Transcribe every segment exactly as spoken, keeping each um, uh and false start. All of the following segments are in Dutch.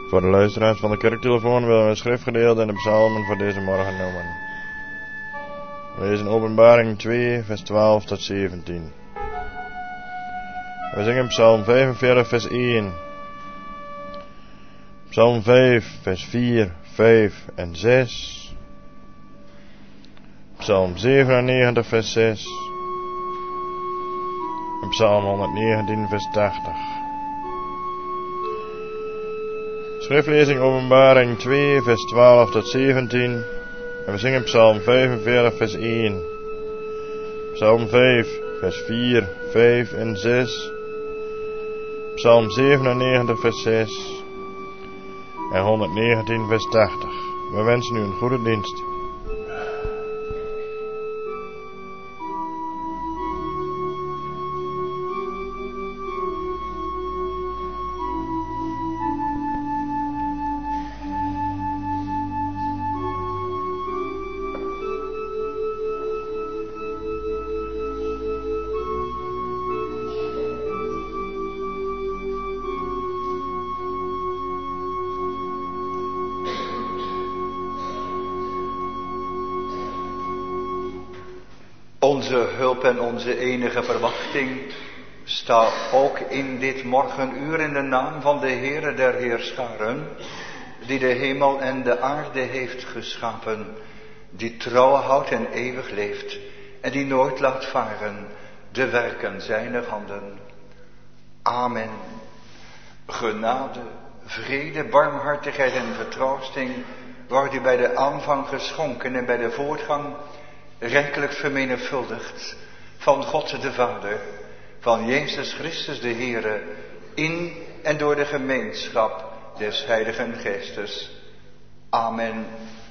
Voor de luisteraars van de kerktelefoon willen we het schriftgedeelte en de psalmen voor deze morgen noemen. We lezen Openbaring twee, vers twaalf tot zeventien. We zingen Psalm vijfenveertig, vers één. Psalm vijf, vers vier, vijf en zes. Psalm zevenennegentig, vers zes. En Psalm honderdnegentien, vers tachtig. Schriftlezing Openbaring twee, vers twaalf tot zeventien. En we zingen Psalm vijfenveertig, vers één. Psalm vijf, vers vier, vijf en zes. Psalm zevenennegentig, vers zes. En honderdnegentien, vers tachtig. We wensen u een goede dienst. Onze hulp en onze enige verwachting staat ook in dit morgenuur in de naam van de Heere der Heerscharen, die de hemel en de aarde heeft geschapen, die trouw houdt en eeuwig leeft en die nooit laat varen de werken zijner handen. Amen. Genade, vrede, barmhartigheid en vertroosting wordt u bij de aanvang geschonken en bij de voortgang rijkelijk vermenigvuldigd van God de Vader, van Jezus Christus de Heere, in en door de gemeenschap des Heiligen Geestes. Amen.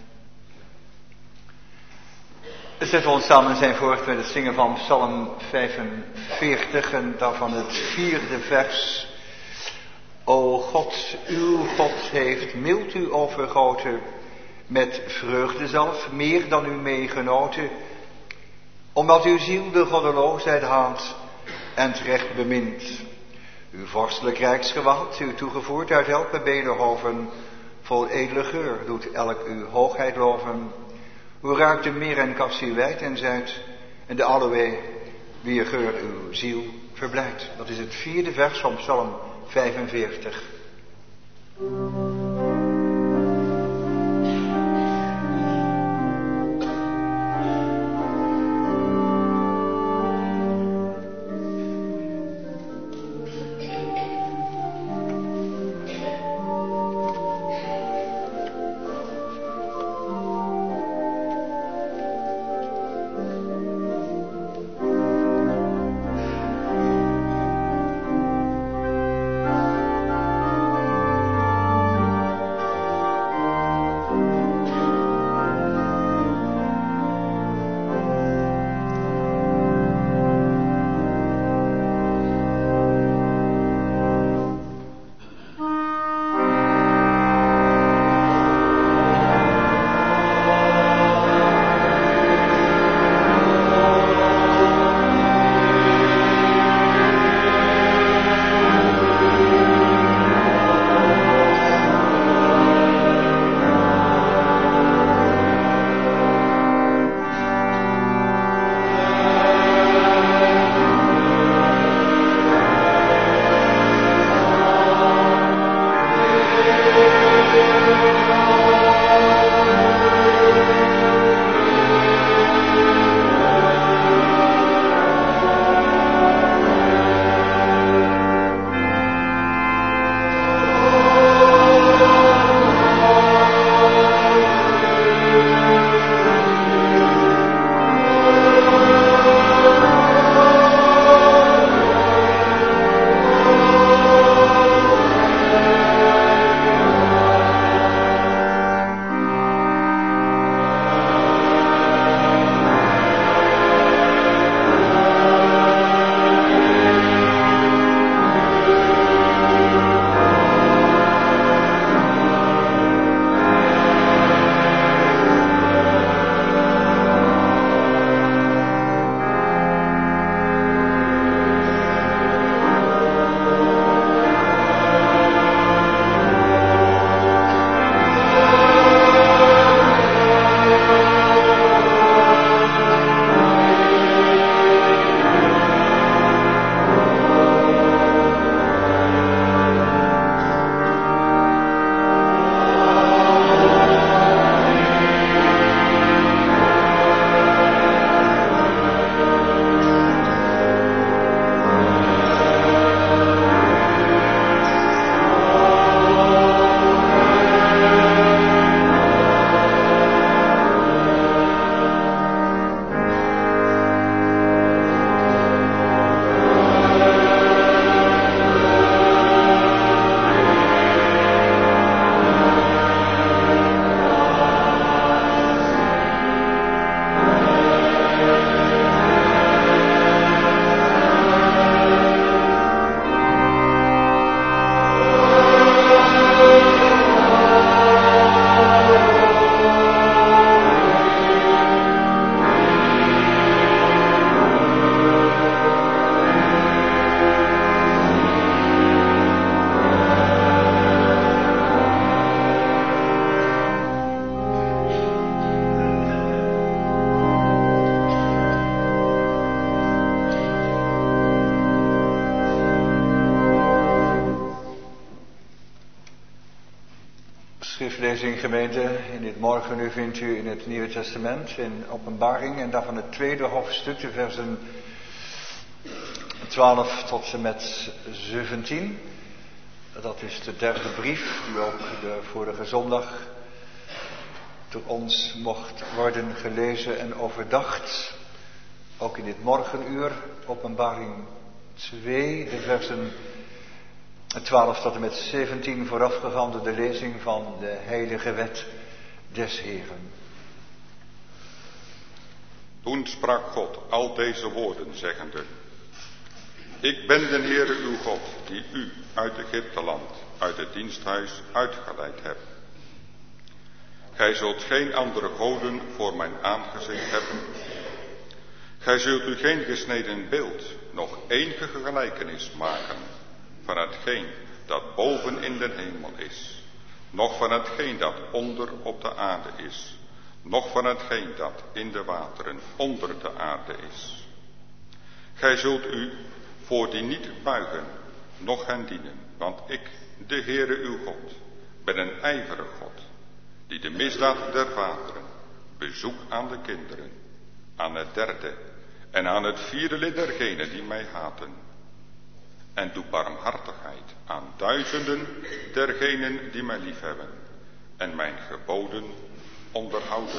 Zet we ons samen zijn voort met het zingen van Psalm vijfenveertig en daarvan het vierde vers. O God, uw God heeft mild u overgoten met vreugdezalf, meer dan u meegenoten, omdat uw ziel de goddeloosheid haat en het recht bemint. Uw vorstelijk rijksgewaad, u toegevoerd uit elke bedehoven, vol edele geur doet elk uw hoogheid loven. U ruikt de meer en kassie wijd en zuid, en de aloë, wier geur uw ziel verblijdt. Dat is het vierde vers van Psalm vijfenveertig. Schriftlezing gemeente, in dit morgenuur vindt u in het Nieuwe Testament, in Openbaring en daarvan het tweede hoofdstuk, de versen twaalf tot en met zeventien. Dat is de derde brief, die ook de vorige zondag door ons mocht worden gelezen en overdacht. Ook in dit morgenuur, Openbaring twee, de versen twaalf tot en met zeventien, voorafgegaan door de lezing van de heilige wet des Heeren. Toen sprak God al deze woorden, zeggende: Ik ben de Heere uw God, die u uit Egypteland, uit het diensthuis uitgeleid hebt. Gij zult geen andere goden voor mijn aangezicht hebben. Gij zult u geen gesneden beeld, nog enige gelijkenis maken van hetgeen dat boven in de hemel is, noch van hetgeen dat onder op de aarde is, noch van hetgeen dat in de wateren onder de aarde is. Gij zult u voor die niet buigen, noch hen dienen, want ik, de Heere uw God, ben een ijverig God, die de misdaad der vaderen bezoek aan de kinderen, aan het derde en aan het vierde lid dergenen die mij haten, en doe barmhartigheid aan duizenden dergenen die mij liefhebben en mijn geboden onderhouden.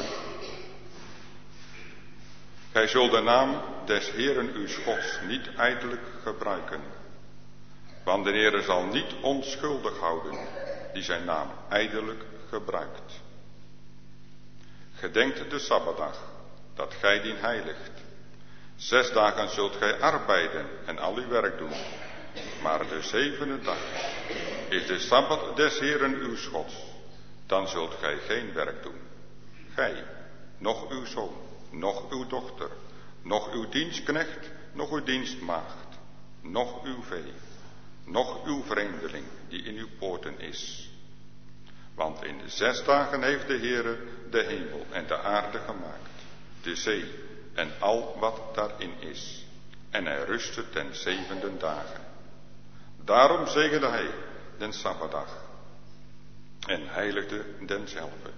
Gij zult de naam des Heeren uw Gods niet ijdelijk gebruiken, want de Heere zal niet onschuldig houden die zijn naam ijdelijk gebruikt. Gedenkt de Sabbatdag, dat gij dien heiligt. Zes dagen zult gij arbeiden en al uw werk doen, maar de zevende dag is de Sabbat des Heeren uw Gods. Dan zult gij geen werk doen, gij, noch uw zoon, noch uw dochter, noch uw dienstknecht, noch uw dienstmaagd, noch uw vee, noch uw vreemdeling die in uw poorten is. Want in de zes dagen heeft de Heere de hemel en de aarde gemaakt, de zee en al wat daarin is. En hij rustte ten zevende dagen. Daarom zegende hij den Sabbatdag en heiligde denzelve.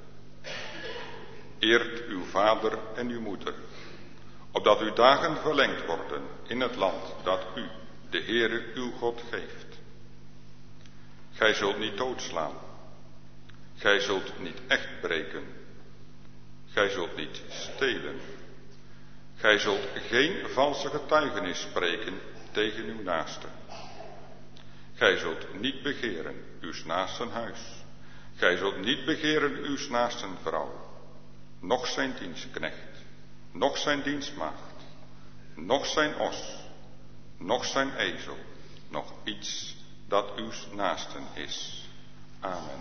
Eert uw vader en uw moeder, opdat uw dagen verlengd worden in het land dat u, de Heere uw God, geeft. Gij zult niet doodslaan. Gij zult niet echt breken. Gij zult niet stelen. Gij zult geen valse getuigenis spreken tegen uw naaste. Gij zult niet begeren uw naasten huis. Gij zult niet begeren uw naasten vrouw, noch zijn dienstknecht, noch zijn dienstmaagd, noch zijn os, noch zijn ezel, noch iets dat uw naasten is. Amen.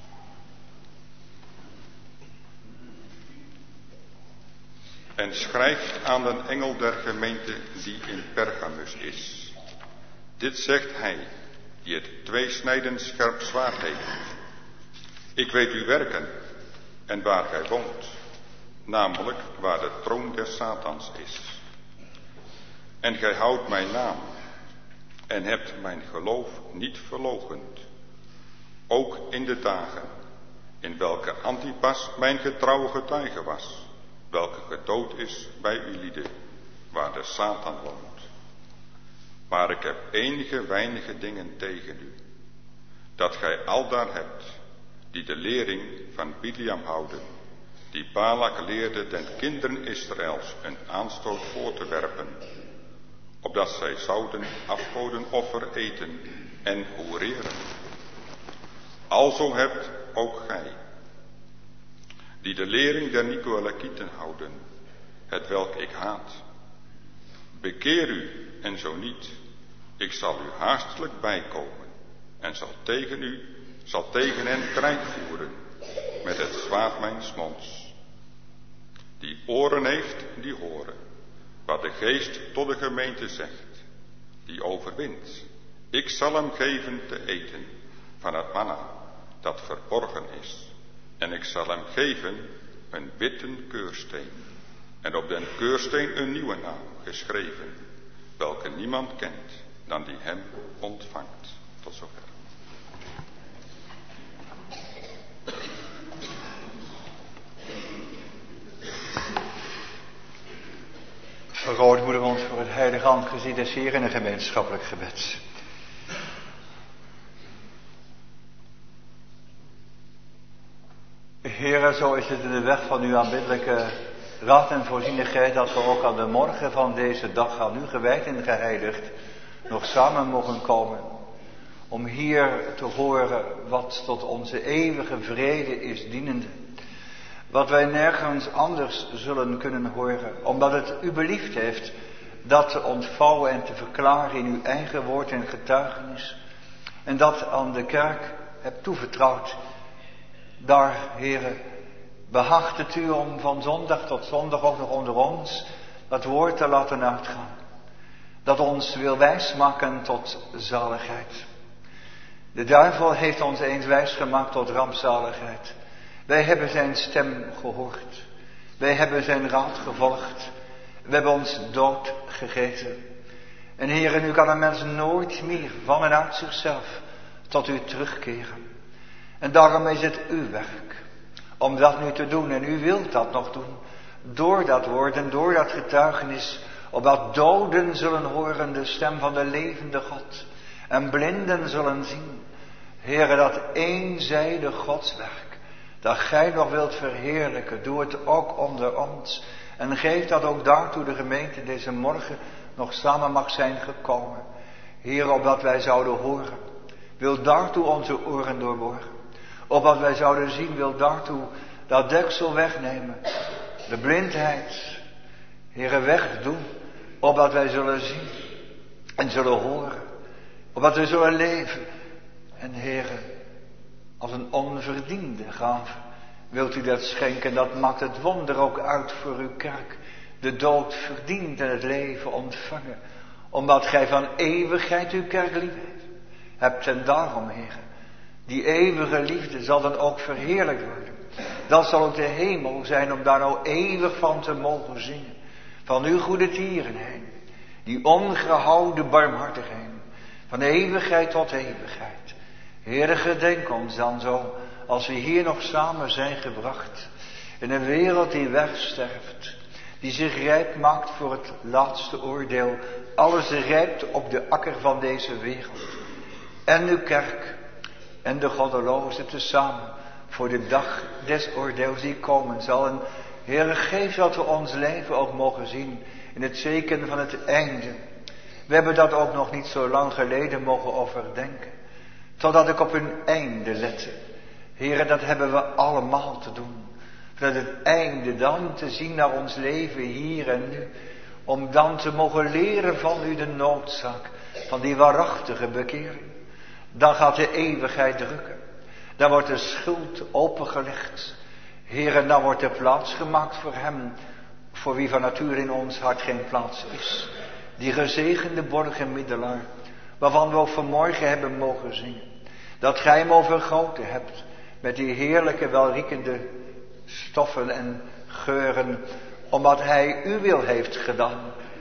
En schrijft aan de engel der gemeente die in Pergamus is. Dit zegt hij, die het tweesnijdend scherp zwaard heeft. Ik weet uw werken en waar gij woont, namelijk waar de troon des Satans is. En gij houdt mijn naam en hebt mijn geloof niet verloochend. Ook in de dagen in welke Antipas mijn getrouwe getuige was, welke gedood is bij uw lieden, waar de Satan woont. Maar ik heb enige weinige dingen tegen u, dat gij aldaar hebt, die de lering van Biliam houden, die Balak leerde den kinderen Israëls een aanstoot voor te werpen, opdat zij zouden afgodenoffer eten en hoereren. Alzo hebt ook gij, die de lering der Nicolaïten houden, het welk ik haat. Bekeer u, en zo niet, ik zal u haastelijk bijkomen, en zal tegen u, zal tegen hen krijg voeren, met het zwaard mijns monds. Die oren heeft, die horen, wat de geest tot de gemeente zegt, die overwint. Ik zal hem geven te eten van het manna, dat verborgen is. En ik zal hem geven een witte keursteen, en op den keursteen een nieuwe naam geschreven, welke niemand kent dan die hem ontvangt. Tot zover. grootmoeder ons voor het heilige aangezicht des Heeren in een gemeenschappelijk gebed. Heere, zo is het in de weg van uw aanbiddelijke raad en voorzienigheid dat we ook aan de morgen van deze dag aan u gewijd en geheiligd nog samen mogen komen. Om hier te horen wat tot onze eeuwige vrede is dienende. Wat wij nergens anders zullen kunnen horen. Omdat het u beliefd heeft dat te ontvouwen en te verklaren in uw eigen woord en getuigenis. En dat aan de kerk hebt toevertrouwd. Daar, Heere, behaagt het u om van zondag tot zondag ook nog onder ons dat woord te laten uitgaan. Dat ons wil wijsmaken tot zaligheid. De duivel heeft ons eens wijsgemaakt tot rampzaligheid. Wij hebben zijn stem gehoord. Wij hebben zijn raad gevolgd. We hebben ons dood gegeten. En Heere, nu kan een mens nooit meer van en uit zichzelf tot u terugkeren. En daarom is het uw werk om dat nu te doen. En u wilt dat nog doen. Door dat woord en door dat getuigenis. Opdat doden zullen horen de stem van de levende God. En blinden zullen zien. Heere, dat eenzijdig Godswerk. Dat gij nog wilt verheerlijken. Doe het ook onder ons. En geef dat ook daartoe de gemeente deze morgen nog samen mag zijn gekomen. Heer, opdat wij zouden horen. Wil daartoe onze oren doorboren. Opdat wij zouden zien, wil daartoe dat deksel wegnemen. De blindheid, Heere, wegdoen. Opdat wij zullen zien en zullen horen. Opdat we zullen leven. En Heere, als een onverdiende gave wilt u dat schenken. Dat maakt het wonder ook uit voor uw kerk. De dood verdient en het leven ontvangen. Omdat gij van eeuwigheid uw kerk lief hebt. En daarom, Heere, die eeuwige liefde zal dan ook verheerlijkt worden. Dat zal ook de hemel zijn om daar nou eeuwig van te mogen zingen. Van uw goede tierenheid. Die ongehouden barmhartigheid. Van eeuwigheid tot eeuwigheid. Heere, gedenk ons dan zo, als we hier nog samen zijn gebracht. In een wereld die wegsterft. Die zich rijp maakt voor het laatste oordeel. Alles rijpt op de akker van deze wereld. En uw kerk. En de goddelozen tezamen. Voor de dag des oordeels die komen zal. En Heere, geef dat we ons leven ook mogen zien. In het teken van het einde. We hebben dat ook nog niet zo lang geleden mogen overdenken. Totdat ik op hun einde lette. Heere, dat hebben we allemaal te doen. Dat het einde dan te zien naar ons leven hier en nu. Om dan te mogen leren van u de noodzaak. Van die waarachtige bekering. Dan gaat de eeuwigheid drukken. Dan wordt de schuld opengelegd. Heere, dan wordt er plaats gemaakt voor hem. Voor wie van nature in ons hart geen plaats is. Die gezegende borg en middelaar. Waarvan we ook vanmorgen hebben mogen zingen. Dat gij hem overgoten hebt. Met die heerlijke welriekende stoffen en geuren. Omdat hij uw wil heeft gedaan.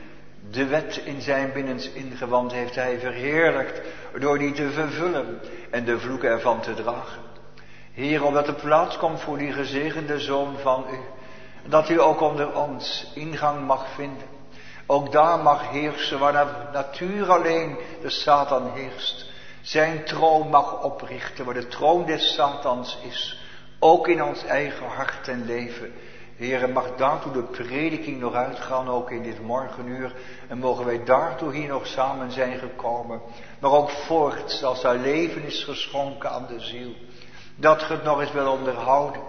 De wet in zijn binnens ingewand heeft hij verheerlijkt. Door die te vervullen. En de vloek ervan te dragen. Heer, omdat er plaats komt voor die gezegende Zoon van u. Dat u ook onder ons ingang mag vinden. Ook daar mag heersen waar naar natuur alleen de Satan heerst. Zijn troon mag oprichten waar de troon des Satans is. Ook in ons eigen hart en leven. Heere, mag daartoe de prediking nog uitgaan, ook in dit morgenuur. En mogen wij daartoe hier nog samen zijn gekomen. Maar ook voorts, als daar leven is geschonken aan de ziel. Dat ge het nog eens wil onderhouden.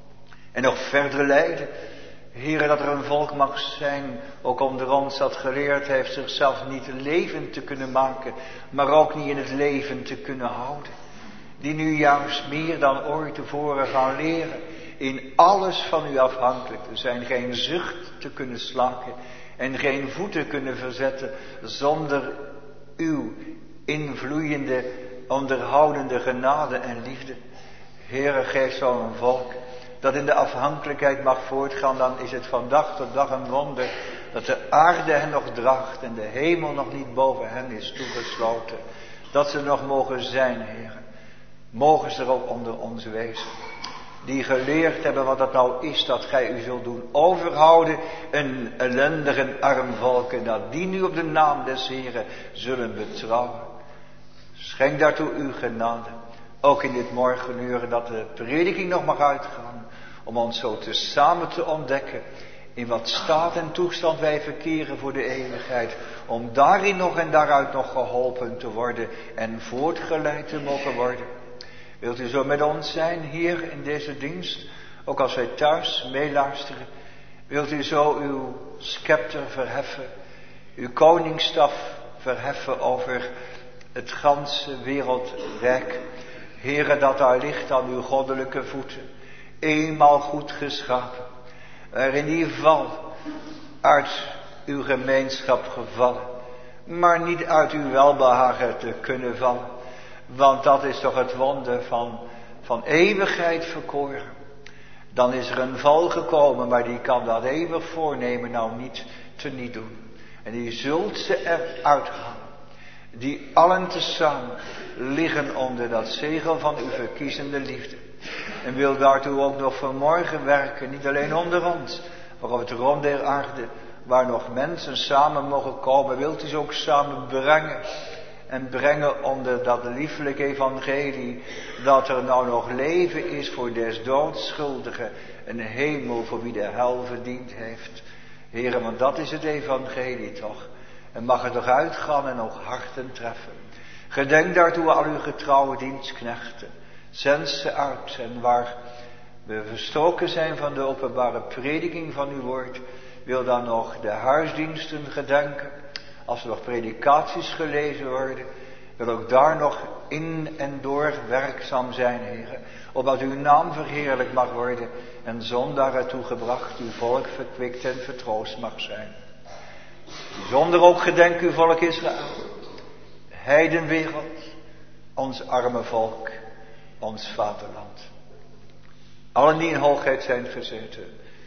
En nog verder leiden. Heere, dat er een volk mag zijn, ook onder ons, dat geleerd heeft zichzelf niet levend te kunnen maken, maar ook niet in het leven te kunnen houden. Die nu juist meer dan ooit tevoren gaan leren, in alles van u afhankelijk te zijn, geen zucht te kunnen slaken en geen voeten kunnen verzetten zonder uw invloeiende, onderhoudende genade en liefde. Heere, geef zo'n volk dat in de afhankelijkheid mag voortgaan, dan is het van dag tot dag een wonder dat de aarde hen nog draagt en de hemel nog niet boven hen is toegesloten. Dat ze nog mogen zijn, Heer. Mogen ze er ook onder ons wezen. die geleerd hebben wat het nou is dat gij u zult doen overhouden, een ellendig en arm volk, en dat die nu op de naam des Heren zullen betrouwen. Schenk daartoe uw genade, ook in dit morgenuur, dat de prediking nog mag uitgaan, om ons zo te samen te ontdekken in wat staat en toestand wij verkeren voor de eeuwigheid, om daarin nog en daaruit nog geholpen te worden en voortgeleid te mogen worden. Wilt u zo met ons zijn hier in deze dienst, ook als wij thuis meeluisteren? Wilt u zo uw scepter verheffen, uw koningsstaf verheffen over het ganse wereldrijk? Heere, dat daar ligt aan uw goddelijke voeten, eenmaal goed geschapen, waarin die val uit uw gemeenschap gevallen, maar niet uit uw welbehagen te kunnen vallen. Want dat is toch het wonder van, van eeuwigheid verkoren. Dan is er een val gekomen, maar die kan dat eeuwig voornemen nou niet te niet doen. En die zult ze eruit halen. Die allen tezamen liggen onder dat zegel van uw verkiezende liefde. En wil daartoe ook nog vanmorgen werken, niet alleen onder ons, maar op het rond der aarde, waar nog mensen samen mogen komen, wilt u ze ook samen brengen. En brengen onder dat lieflijk evangelie, dat er nou nog leven is voor des doods schuldigen, een hemel voor wie de hel verdiend heeft. Heren, want dat is het evangelie toch. En mag het toch uitgaan en ook harten treffen. Gedenk daartoe al uw getrouwe dienstknechten. Zend ze uit, en waar we verstoken zijn van de openbare prediking van uw woord, wil dan nog de huisdiensten gedenken. Als er nog predikaties gelezen worden, wil ook daar nog in en door werkzaam zijn, heren. Opdat uw naam verheerlijk mag worden en zondaren toegebracht, uw volk verkwikt en vertroost mag zijn. Bijzonder ook gedenk uw volk Israël, heidenwereld, ons arme volk, ons vaderland. Allen die in hoogheid zijn gezeten,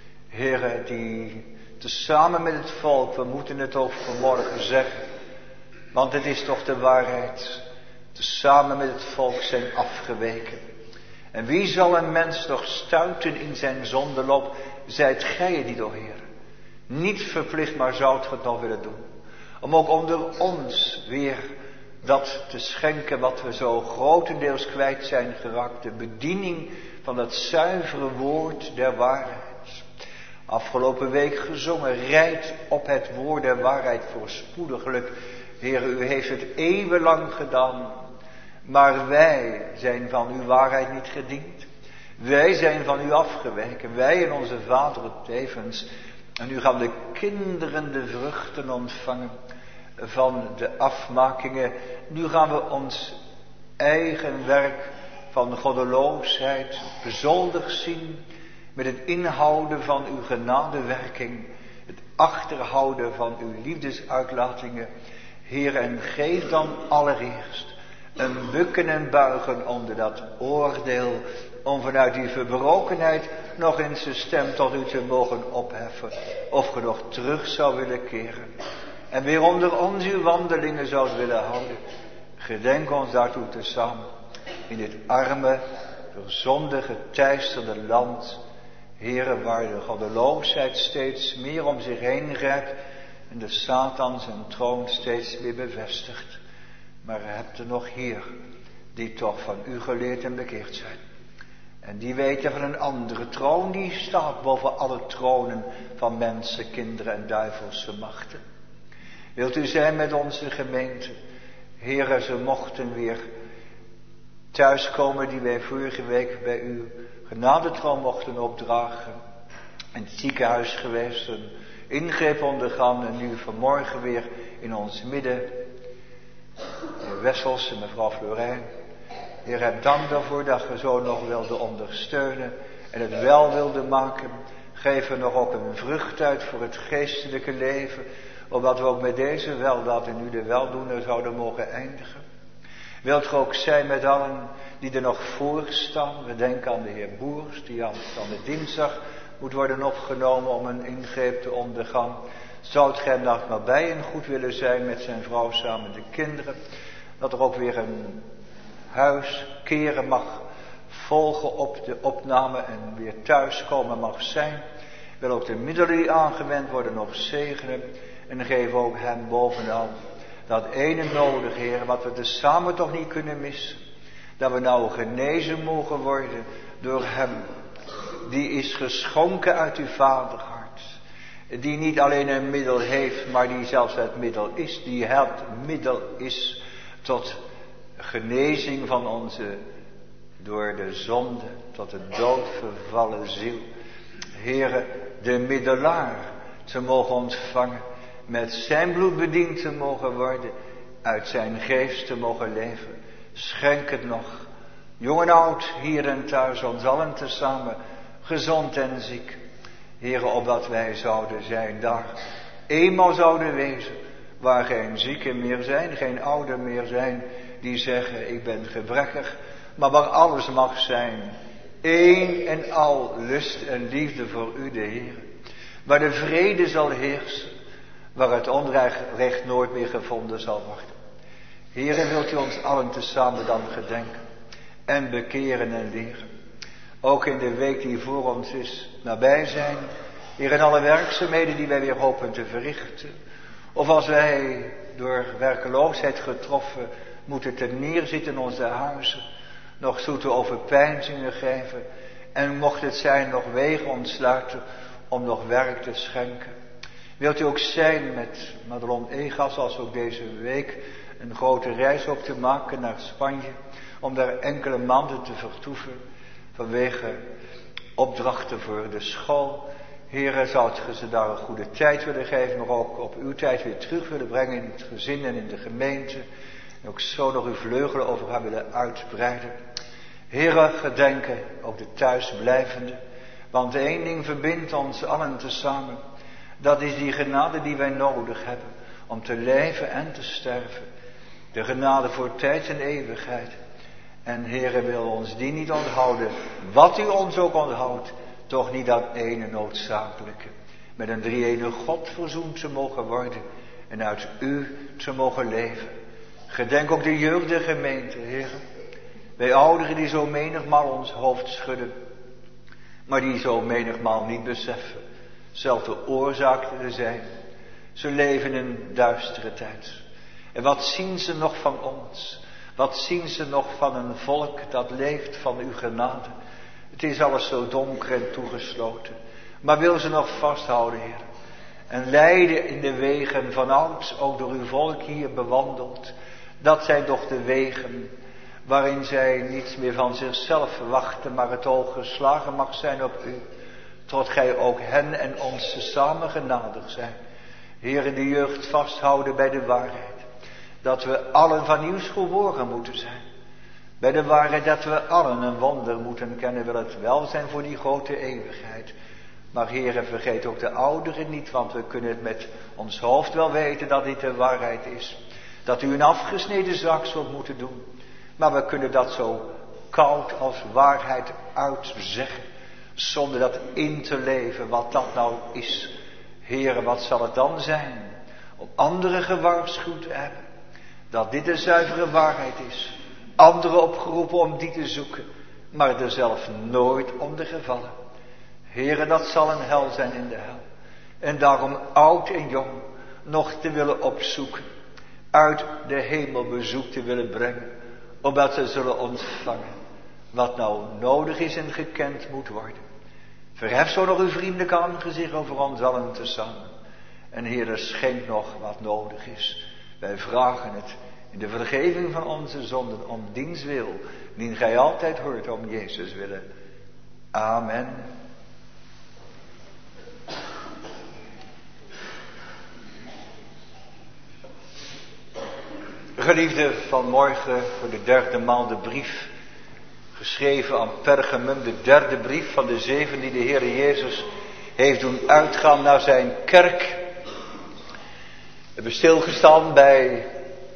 heren, die tezamen met het volk, we moeten het ook vanmorgen zeggen, want het is toch de waarheid, tezamen met het volk zijn afgeweken. En wie zal een mens toch stuiten in zijn zondeloop, zijt gij het niet, o Heer. Niet verplicht, maar zoudt ge het nog willen doen. Om ook onder ons weer dat te schenken wat we zo grotendeels kwijt zijn geraakt. De bediening van dat zuivere woord der waarheid. Afgelopen week gezongen, rijd op het woord der waarheid voorspoediglijk. Heer, u heeft het eeuwenlang gedaan. Maar wij zijn van uw waarheid niet gediend. Wij zijn van u afgeweken. Wij en onze vader tevens. En nu gaan de kinderen de vruchten ontvangen van de afmakingen. Nu gaan we ons eigen werk van goddeloosheid bezoldigd zien met het inhouden van uw genadewerking, het achterhouden van uw liefdesuitlatingen. Heer, en geef dan allereerst een bukken en buigen onder dat oordeel, om vanuit die verbrokenheid nog eens de stem tot u te mogen opheffen, of ge nog terug zou willen keren en weer onder ons uw wandelingen zou willen houden. Gedenk ons daartoe tezamen in dit arme, verzondige, teisterde land, Heere, waar de goddeloosheid steeds meer om zich heen grijpt en de Satan zijn troon steeds weer bevestigt. Maar u hebt er nog hier die toch van u geleerd en bekeerd zijn. En die weten van een andere troon, die staat boven alle tronen van mensen, kinderen en duivelse machten. Wilt u zijn met onze gemeente? Heere, ze mochten weer thuiskomen die wij vorige week bij u genadetroon mochten opdragen. In het ziekenhuis geweest, een ingreep ondergaan en nu vanmorgen weer in ons midden. Meneer Wessels en mevrouw Florijn. Heer, heb dank daarvoor dat we zo nog wilden ondersteunen en het wel wilden maken. Geef er nog ook een vrucht uit voor het geestelijke leven, opdat we ook met deze weldaad en u de weldoener zouden mogen eindigen. Wilt ge ook zijn met allen die er nog voor staan? We denken aan de heer Boers, die aan de dinsdag moet worden opgenomen om een ingreep te ondergaan. Zoudt gij hem nog nabij en goed willen zijn met zijn vrouw samen de kinderen? Dat er ook weer een huis keren mag volgen op de opname en weer thuiskomen mag zijn. Wil ook de middelen die aangewend worden nog zegenen. En geef ook hem bovenal dat ene nodig, Heer, wat we dus samen toch niet kunnen missen. Dat we nou genezen mogen worden door hem. Die is geschonken uit uw vaderhart. Die niet alleen een middel heeft, maar die zelfs het middel is. Die het middel is tot genezing van onze door de zonde tot de dood vervallen ziel. Heere, de middelaar te mogen ontvangen. Met zijn bloed bediend te mogen worden. Uit zijn geest te mogen leven. Schenk het nog. Jong en oud, hier en thuis, ons allen tezamen. Gezond en ziek. Heere, opdat wij zouden zijn daar. Eenmaal zouden wezen. Waar geen zieken meer zijn. Geen ouden meer zijn. Die zeggen, ik ben gebrekkig. Maar waar alles mag zijn. Eén en al lust en liefde voor u, de Heer. Waar de vrede zal heersen. Waar het onrecht nooit meer gevonden zal worden. Heer, wilt u ons allen tezamen dan gedenken. En bekeren en leren. Ook in de week die voor ons is, nabij zijn. Heer, in alle werkzaamheden die wij weer hopen te verrichten. Of als wij door werkeloosheid getroffen moeten ten neerzitten in onze huizen. Nog zoete overpeinzingen geven. En mocht het zijn nog wegen ontsluiten om nog werk te schenken. Wilt u ook zijn met Madelon Egas, als ook deze week een grote reis op te maken naar Spanje. Om daar enkele maanden te vertoeven vanwege opdrachten voor de school. Heere, zou het ze daar een goede tijd willen geven, maar ook op uw tijd weer terug willen brengen in het gezin en in de gemeente. En ook zo nog uw vleugelen over haar willen uitbreiden. Heere, gedenken ook de thuisblijvenden. Want één ding verbindt ons allen tezamen. Dat is die genade die wij nodig hebben. Om te leven en te sterven. De genade voor tijd en eeuwigheid. En Heere, wil ons die niet onthouden. Wat u ons ook onthoudt. Toch niet dat ene noodzakelijke. Met een drie-enige God verzoend te mogen worden. En uit u te mogen leven. Gedenk ook de jeugdgemeente, Heere. Wij ouderen die zo menigmaal ons hoofd schudden. Maar die zo menigmaal niet beseffen. Zelf de oorzaak te zijn. Ze leven in een duistere tijd. En wat zien ze nog van ons? Wat zien ze nog van een volk dat leeft van uw genade? Het is alles zo donker en toegesloten. Maar wil ze nog vasthouden, Heer. En leiden in de wegen van ouds, ook door uw volk hier bewandeld. Dat zijn toch de wegen waarin zij niets meer van zichzelf verwachten, maar het oog geslagen mag zijn op u. Tot gij ook hen en ons samen genadig zijn. Heer, in de jeugd vasthouden bij de waarheid. Dat we allen van nieuws geboren moeten zijn. Bij de waarheid dat we allen een wonder moeten kennen. Wil het wel zijn voor die grote eeuwigheid. Maar Heer, vergeet ook de ouderen niet. Want we kunnen het met ons hoofd wel weten dat dit de waarheid is. Dat u een afgesneden zak zult moeten doen. Maar we kunnen dat zo koud als waarheid uitzeggen. Zonder dat in te leven wat dat nou is. Heere, wat zal het dan zijn? Om anderen gewaarschuwd te hebben. Dat dit de zuivere waarheid is. Anderen opgeroepen om die te zoeken. Maar er zelf nooit onder gevallen. Heere, dat zal een hel zijn in de hel. En daarom oud en jong nog te willen opzoeken. Uit de hemel bezoek te willen brengen. Opdat ze zullen ontvangen. Wat nou nodig is en gekend moet worden. Verhef zo nog uw vriendelijk aangezicht over ons allen tezamen. En Heere, schenk nog wat nodig is. Wij vragen het in de vergeving van onze zonden om diens wil. Dien gij altijd hoort om Jezus willen. Amen. Geliefde, vanmorgen voor de derde maal de brief. Geschreven aan Pergamum, de derde brief van de zeven die de Heer Jezus heeft doen uitgaan naar zijn kerk. We hebben stilgestaan bij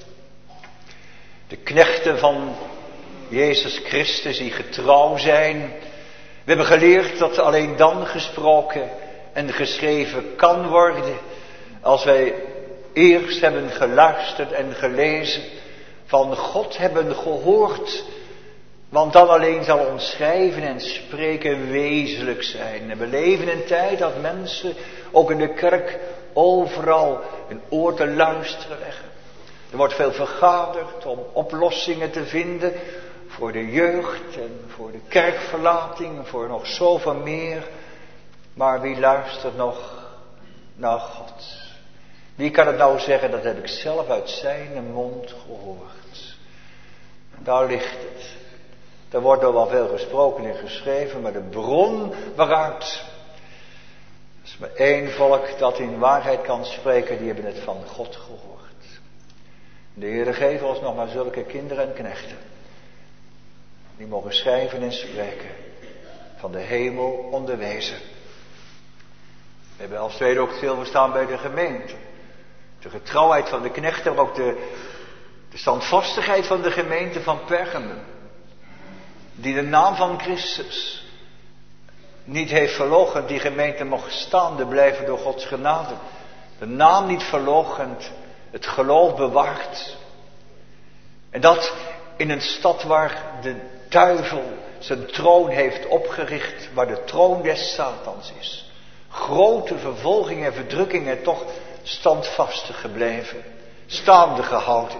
de knechten van Jezus Christus die getrouw zijn. We hebben geleerd dat alleen dan gesproken en geschreven kan worden als wij eerst hebben geluisterd en gelezen, van God hebben gehoord Want dan alleen zal ons schrijven en spreken wezenlijk zijn. En we leven in een tijd dat mensen, ook in de kerk, overal een oor te luisteren leggen. Er wordt veel vergaderd om oplossingen te vinden voor de jeugd en voor de kerkverlating en voor nog zoveel meer. Maar wie luistert nog naar God? Wie kan het nou zeggen, dat heb ik zelf uit zijn mond gehoord. Daar ligt het. Er wordt er wel veel gesproken en geschreven, maar de bron waaruit, er is maar één volk dat in waarheid kan spreken, die hebben het van God gehoord. De Heere geeft ons nog maar zulke kinderen en knechten, die mogen schrijven en spreken, van de hemel onderwezen. We hebben als tweede ook stilgestaan bij de gemeente. De getrouwheid van de knechten, maar ook de, de standvastigheid van de gemeente van Pergamum. Die de naam van Christus niet heeft verloochend. Die gemeente mocht staande blijven door Gods genade. De naam niet verloochend, het geloof bewaard. En dat in een stad waar de duivel zijn troon heeft opgericht, waar de troon des Satans is. Grote vervolging en verdrukking en toch standvastig gebleven, staande gehouden.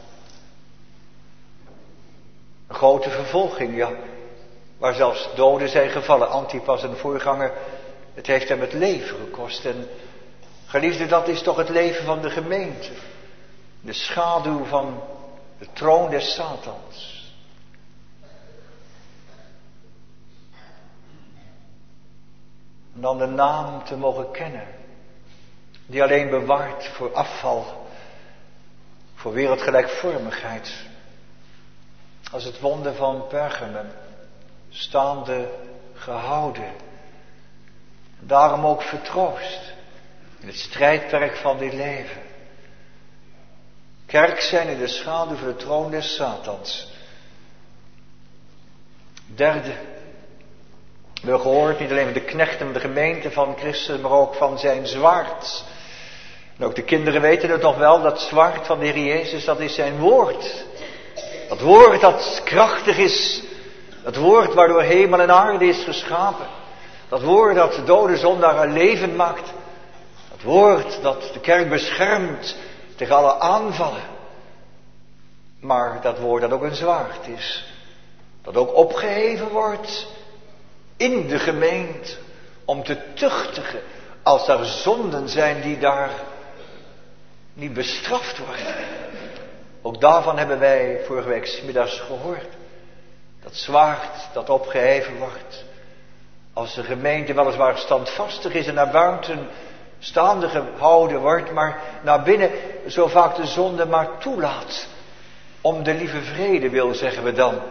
Een grote vervolging, ja, waar zelfs doden zijn gevallen. Antipas, een voorganger, het heeft hem het leven gekost. En geliefde, dat is toch het leven van de gemeente. De schaduw van de troon des Satans. En dan de naam te mogen kennen, die alleen bewaart voor afval, voor wereldgelijkvormigheid. Als het wonder van Pergamum, staande gehouden. Daarom ook vertroost in het strijdperk van dit leven. Kerk zijn in de schaduw van de troon des Satans. Derde, we hebben gehoord niet alleen van de knechten van de gemeente van Christus, maar ook van zijn zwaard. En ook de kinderen weten het nog wel, dat zwaard van de Heer Jezus, dat is zijn woord. Dat woord dat krachtig is. Dat woord waardoor hemel en aarde is geschapen. Dat woord dat de dode zondaar een leven maakt. Dat woord dat de kerk beschermt tegen alle aanvallen. Maar dat woord dat ook een zwaard is. Dat ook opgeheven wordt in de gemeente. Om te tuchtigen als er zonden zijn die daar niet bestraft worden. Ook daarvan hebben wij vorige week 's middags gehoord. Dat zwaard dat opgeheven wordt. Als de gemeente weliswaar standvastig is en naar buiten staande gehouden wordt, maar naar binnen zo vaak de zonde maar toelaat. Om de lieve vrede wil, zeggen we dan.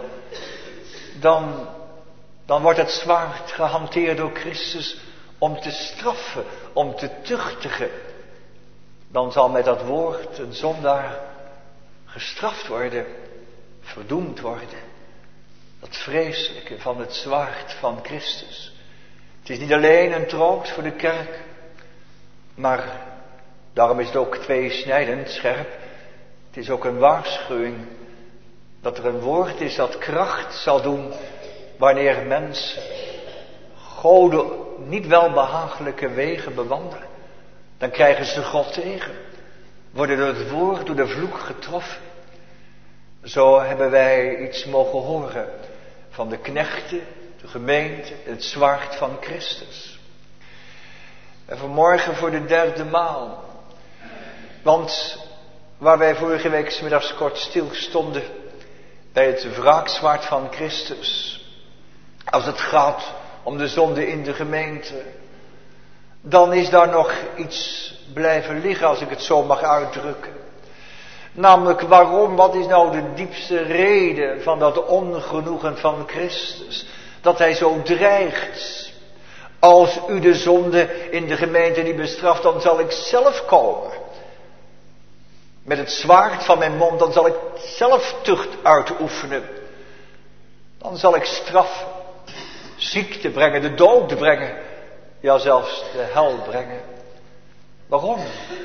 Dan, dan wordt het zwaard gehanteerd door Christus om te straffen, om te tuchtigen. Dan zal met dat woord een zondaar gestraft worden, verdoemd worden. Dat vreselijke van het zwaard van Christus. Het is niet alleen een troost voor de kerk, maar daarom is het ook tweesnijdend, scherp. Het is ook een waarschuwing dat er een woord is dat kracht zal doen wanneer mensen goden niet welbehagelijke wegen bewandelen. Dan krijgen ze God tegen. Worden door het woord, door de vloek getroffen. Zo hebben wij iets mogen horen van de knechten, de gemeente, het zwaard van Christus. En vanmorgen voor de derde maal. Want waar wij vorige week 's middags kort stilstonden bij het wraakzwaard van Christus. Als het gaat om de zonde in de gemeente. Dan is daar nog iets blijven liggen, als ik het zo mag uitdrukken. Namelijk waarom, wat is nou de diepste reden van dat ongenoegen van Christus? Dat hij zo dreigt. Als u de zonde in de gemeente niet bestraft, dan zal ik zelf komen. Met het zwaard van mijn mond, dan zal ik zelf tucht uitoefenen. Dan zal ik straffen, ziekte brengen, de dood brengen. Ja, zelfs de hel brengen. Waarom?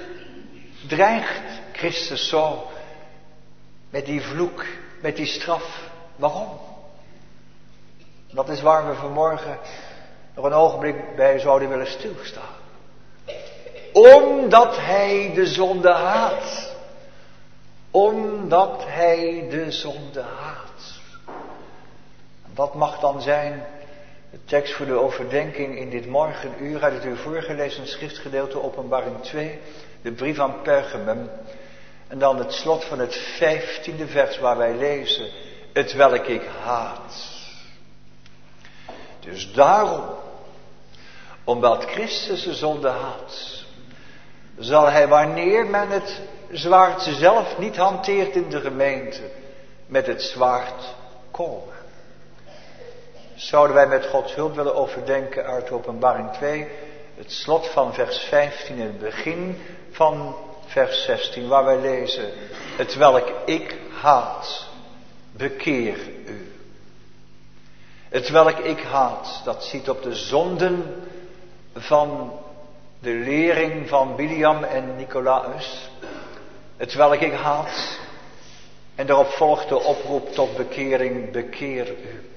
Dreigt Christus zo met die vloek, met die straf? Waarom? Dat is waar we vanmorgen nog een ogenblik bij zouden willen stilstaan. Omdat hij de zonde haat. Omdat hij de zonde haat. Wat mag dan zijn de tekst voor de overdenking in dit morgenuur uit het u voorgelezen schriftgedeelte Openbaring twee, de brief aan Pergamum. En dan het slot van het vijftiende vers waar wij lezen, het welk ik haat. Dus daarom, omdat Christus de zonde haat, zal hij wanneer men het zwaard zelf niet hanteert in de gemeente, met het zwaard komen. Zouden wij met Gods hulp willen overdenken uit Openbaring twee, het slot van vers vijftien en het begin van vers zestien, waar wij lezen, het welk ik haat, bekeer u. Het welk ik haat, dat ziet op de zonden van de lering van Biliam en Nicolaus. Het welk ik haat, en daarop volgt de oproep tot bekering, bekeer u.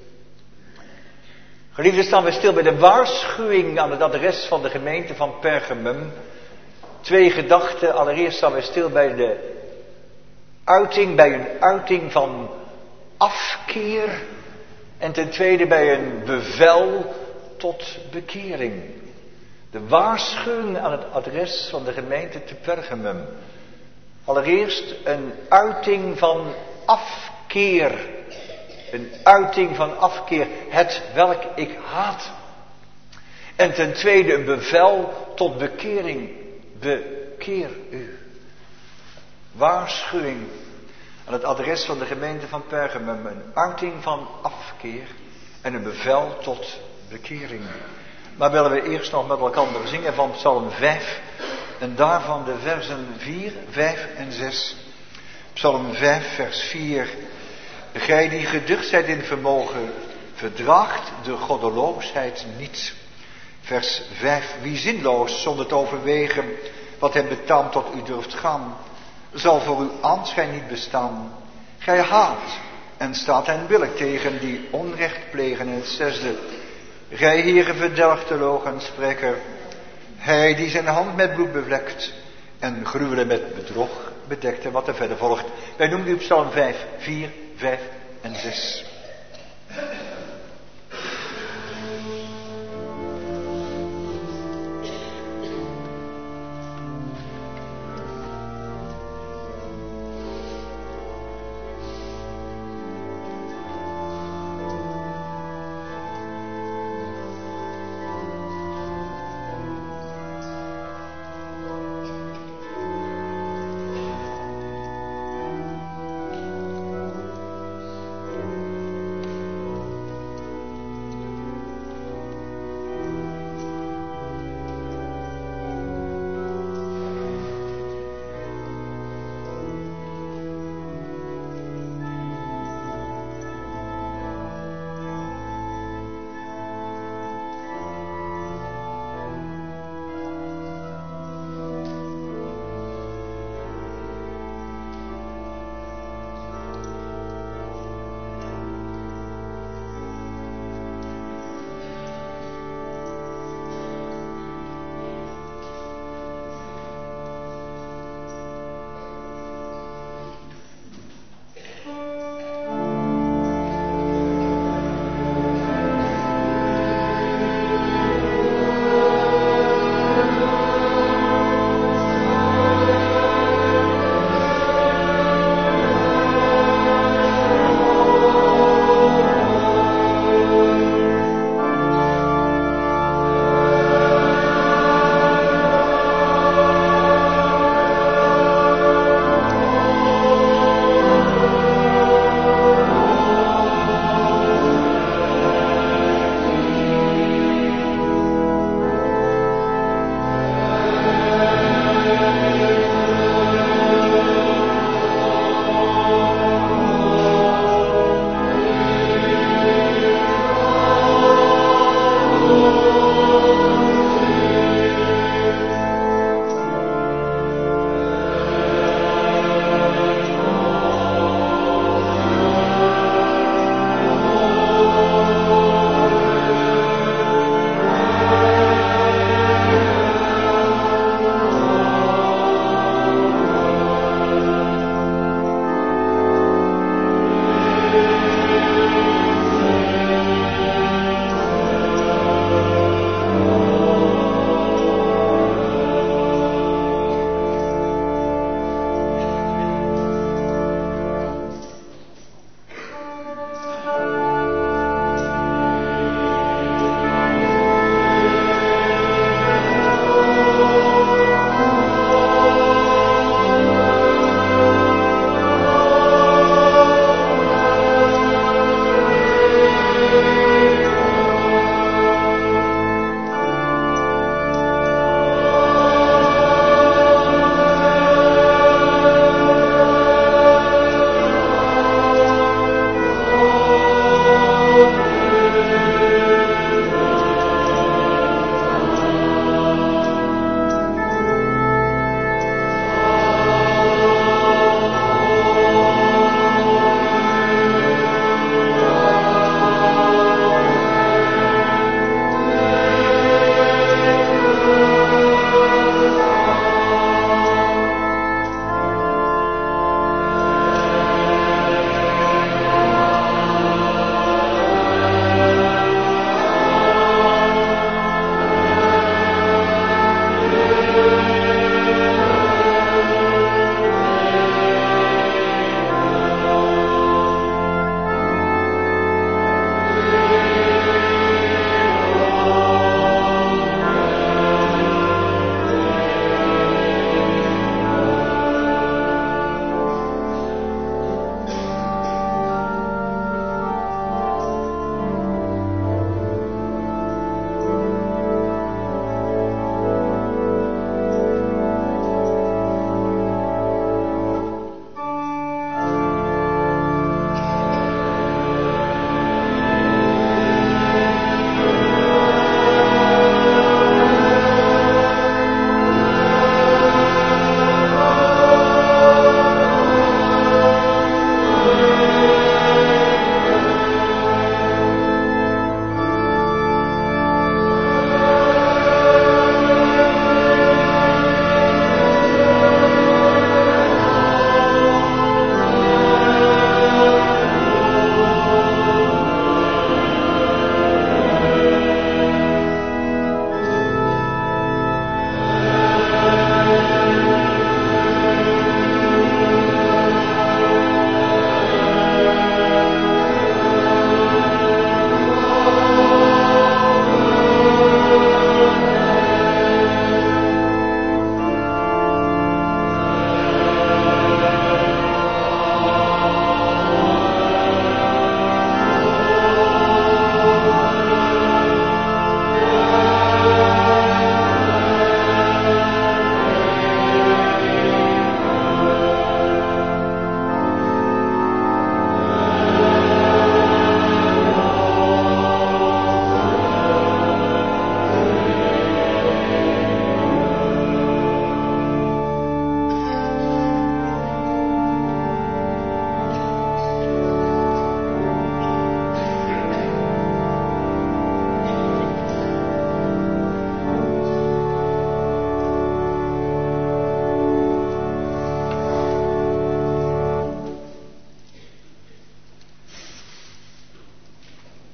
Geliefden, staan we stil bij de waarschuwing aan het adres van de gemeente van Pergamum. Twee gedachten. Allereerst staan we stil bij de uiting, bij een uiting van afkeer. En ten tweede bij een bevel tot bekering. De waarschuwing aan het adres van de gemeente te Pergamum. Allereerst een uiting van afkeer. Een uiting van afkeer, het welk ik haat. En ten tweede een bevel tot bekering. Bekeer u. Waarschuwing aan het adres van de gemeente van Pergamum. Een uiting van afkeer en een bevel tot bekering. Maar willen we eerst nog met elkaar zingen van Psalm vijf. En daarvan de versen vier, vijf en zes. Psalm vijf, vers vier. Gij die geducht zijt in vermogen, verdraagt de goddeloosheid niet. Vers vijf. Wie zinloos, zonder te overwegen, wat hem betaamt tot u durft gaan, zal voor uw aanschijn niet bestaan. Gij haat en staat hen billijk tegen die onrecht plegen. En het zesde. Gij heren verdelgt de logenspreker, hij die zijn hand met bloed bevlekt en gruwelen met bedrog bedekte. Wat er verder volgt. Wij noemen u Psalm vijf, vier, vijf en zes.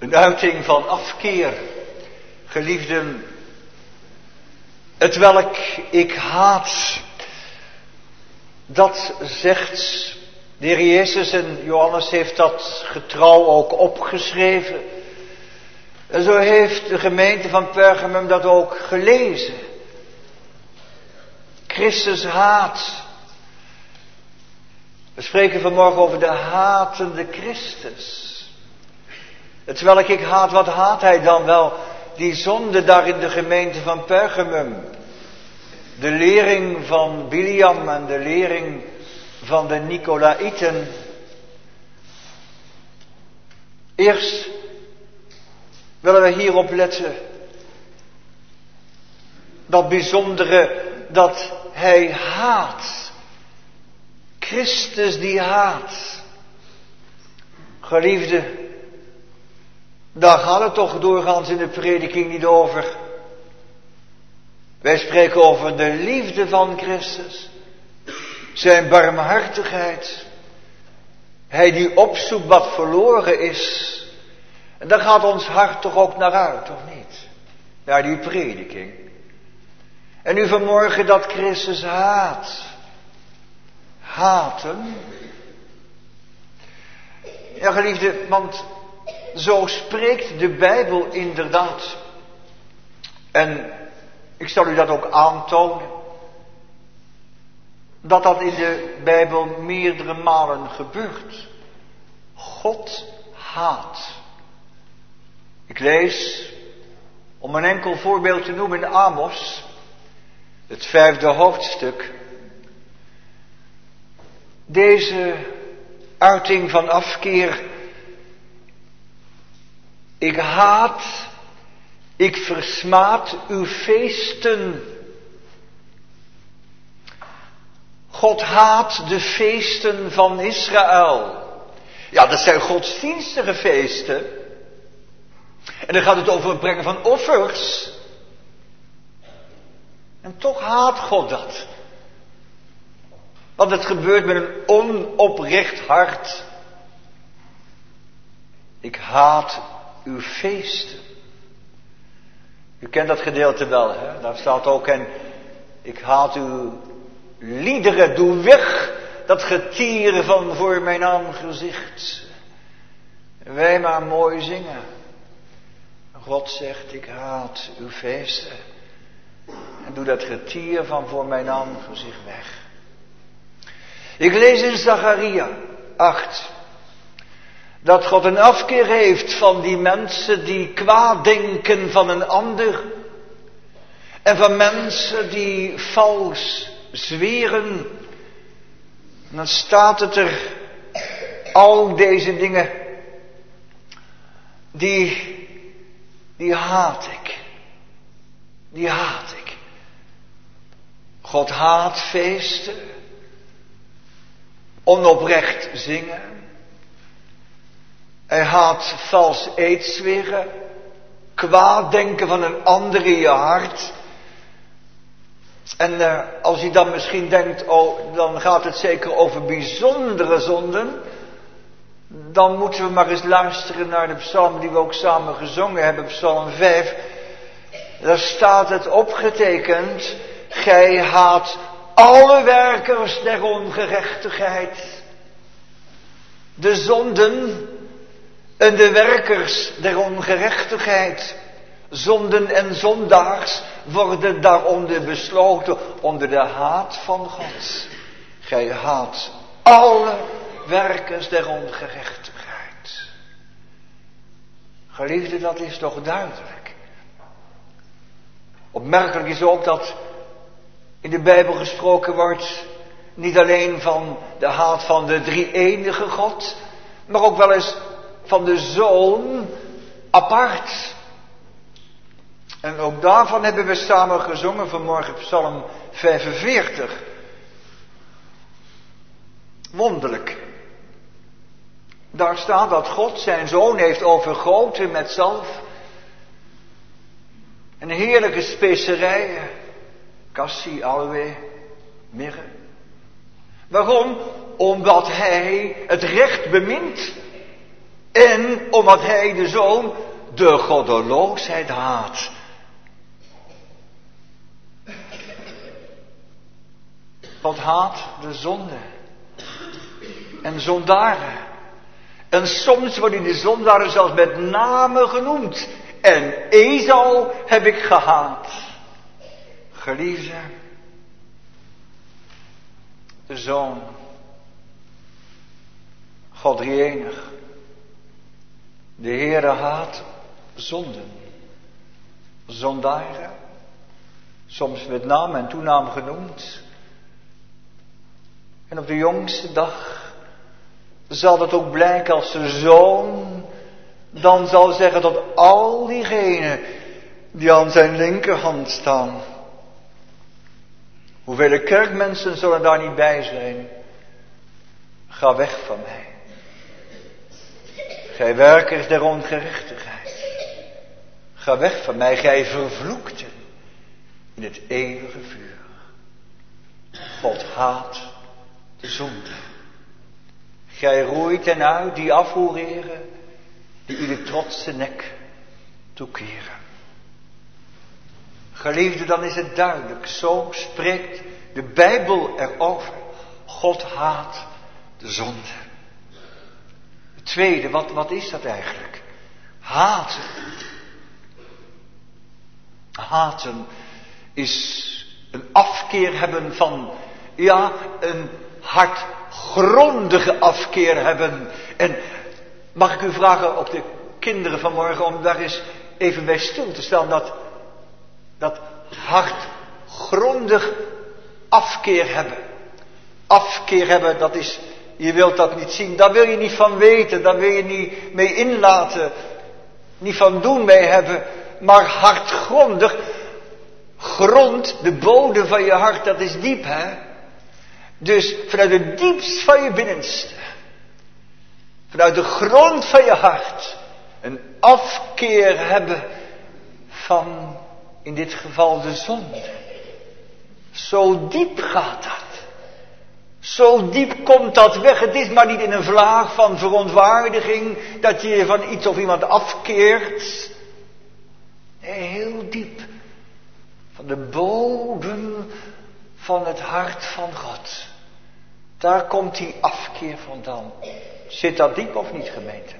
Een uiting van afkeer, geliefden, het welk ik haat. Dat zegt de Heer Jezus en Johannes heeft dat getrouw ook opgeschreven. En zo heeft de gemeente van Pergamum dat ook gelezen. Christus haat. We spreken vanmorgen over de hatende Christus. Het welk ik haat, wat haat hij dan wel? Die zonde daar in de gemeente van Pergamum. De lering van Biliam en de lering van de Nicolaïten. Eerst willen we hierop letten. Dat bijzondere dat hij haat. Christus die haat. Geliefde, daar gaat het toch doorgaans in de prediking niet over. Wij spreken over de liefde van Christus. Zijn barmhartigheid. Hij die opzoekt wat verloren is. En daar gaat ons hart toch ook naar uit, of niet? Naar die prediking. En nu vanmorgen dat Christus haat. Haten. Ja, geliefde, want zo spreekt de Bijbel inderdaad. En ik zal u dat ook aantonen. Dat dat in de Bijbel meerdere malen gebeurt. God haat. Ik lees, om een enkel voorbeeld te noemen, in Amos, het vijfde hoofdstuk. Deze uiting van afkeer. Ik haat, ik versmaad uw feesten. God haat de feesten van Israël. Ja, dat zijn godsdienstige feesten. En dan gaat het over het brengen van offers. En toch haat God dat. Want het gebeurt met een onoprecht hart. Ik haat uw feesten. U kent dat gedeelte wel, hè? Daar staat ook en ik haat uw liederen, doe weg dat getieren van voor mijn aangezicht. Wij maar mooi zingen. God zegt, ik haat uw feesten. En doe dat getier van voor mijn aangezicht weg. Ik lees in Zacharia acht. Dat God een afkeer heeft van die mensen die kwaad denken van een ander. En van mensen die vals zweren. En dan staat het er. Al deze dingen. Die, die haat ik. Die haat ik. God haat feesten. Onoprecht zingen. Hij haat vals eedzweren. Kwaad denken van een ander in je hart. En uh, als je dan misschien denkt, oh, dan gaat het zeker over bijzondere zonden. Dan moeten we maar eens luisteren naar de psalm die we ook samen gezongen hebben, psalm vijf. Daar staat het opgetekend. Gij haat alle werkers der ongerechtigheid. De zonden en de werkers der ongerechtigheid. Zonden en zondaars worden daaronder besloten onder de haat van God. Gij haat alle werkers der ongerechtigheid. Geliefde, dat is toch duidelijk. Opmerkelijk is ook dat in de Bijbel gesproken wordt niet alleen van de haat van de drie-enige God, maar ook wel eens van de Zoon apart. En ook daarvan hebben we samen gezongen vanmorgen psalm vijfenveertig. Wonderlijk. Daar staat dat God zijn Zoon heeft overgoten met zalf. En heerlijke specerijen. Cassie, aloe, mirre. Waarom? Omdat hij het recht bemint. En omdat hij, de Zoon, de goddeloosheid haat. God haat de zonde. En zondaren. En soms worden de zondaren zelfs met name genoemd. En Esau heb ik gehaat. Geliefde. De Zoon. God drieënig. De Heere haat zonden. Zondaren. Soms met naam en toenaam genoemd. En op de jongste dag zal het ook blijken als de Zoon dan zal zeggen tot al diegenen die aan zijn linkerhand staan. Hoeveel kerkmensen zullen daar niet bij zijn? Ga weg van mij. Gij werkers der ongerechtigheid. Ga weg van mij, gij vervloekten in het eeuwige vuur. God haat de zonde. Gij roeit hen uit die afhoereren, die u de trotse nek toekeren. Geliefde, dan is het duidelijk. Zo spreekt de Bijbel erover. God haat de zonde. Het tweede, wat, wat is dat eigenlijk? Haten. Haten is een afkeer hebben van, ja, een hartgrondige afkeer hebben. En mag ik u vragen op de kinderen vanmorgen om daar eens even bij stil te staan. Dat, dat hartgrondig afkeer hebben. Afkeer hebben, dat is, je wilt dat niet zien. Daar wil je niet van weten, daar wil je niet mee inlaten. Niet van doen mee hebben. Maar hartgrondig, grond, de bodem van je hart, dat is diep, hè. Dus vanuit het diepst van je binnenste. Vanuit de grond van je hart. Een afkeer hebben van, in dit geval, de zonde. Zo diep gaat dat. Zo diep komt dat weg. Het is maar niet in een vlaag van verontwaardiging dat je je van iets of iemand afkeert. Nee, heel diep. Van de bodem van het hart van God. Daar komt die afkeer vandaan. Zit dat diep of niet, gemeente?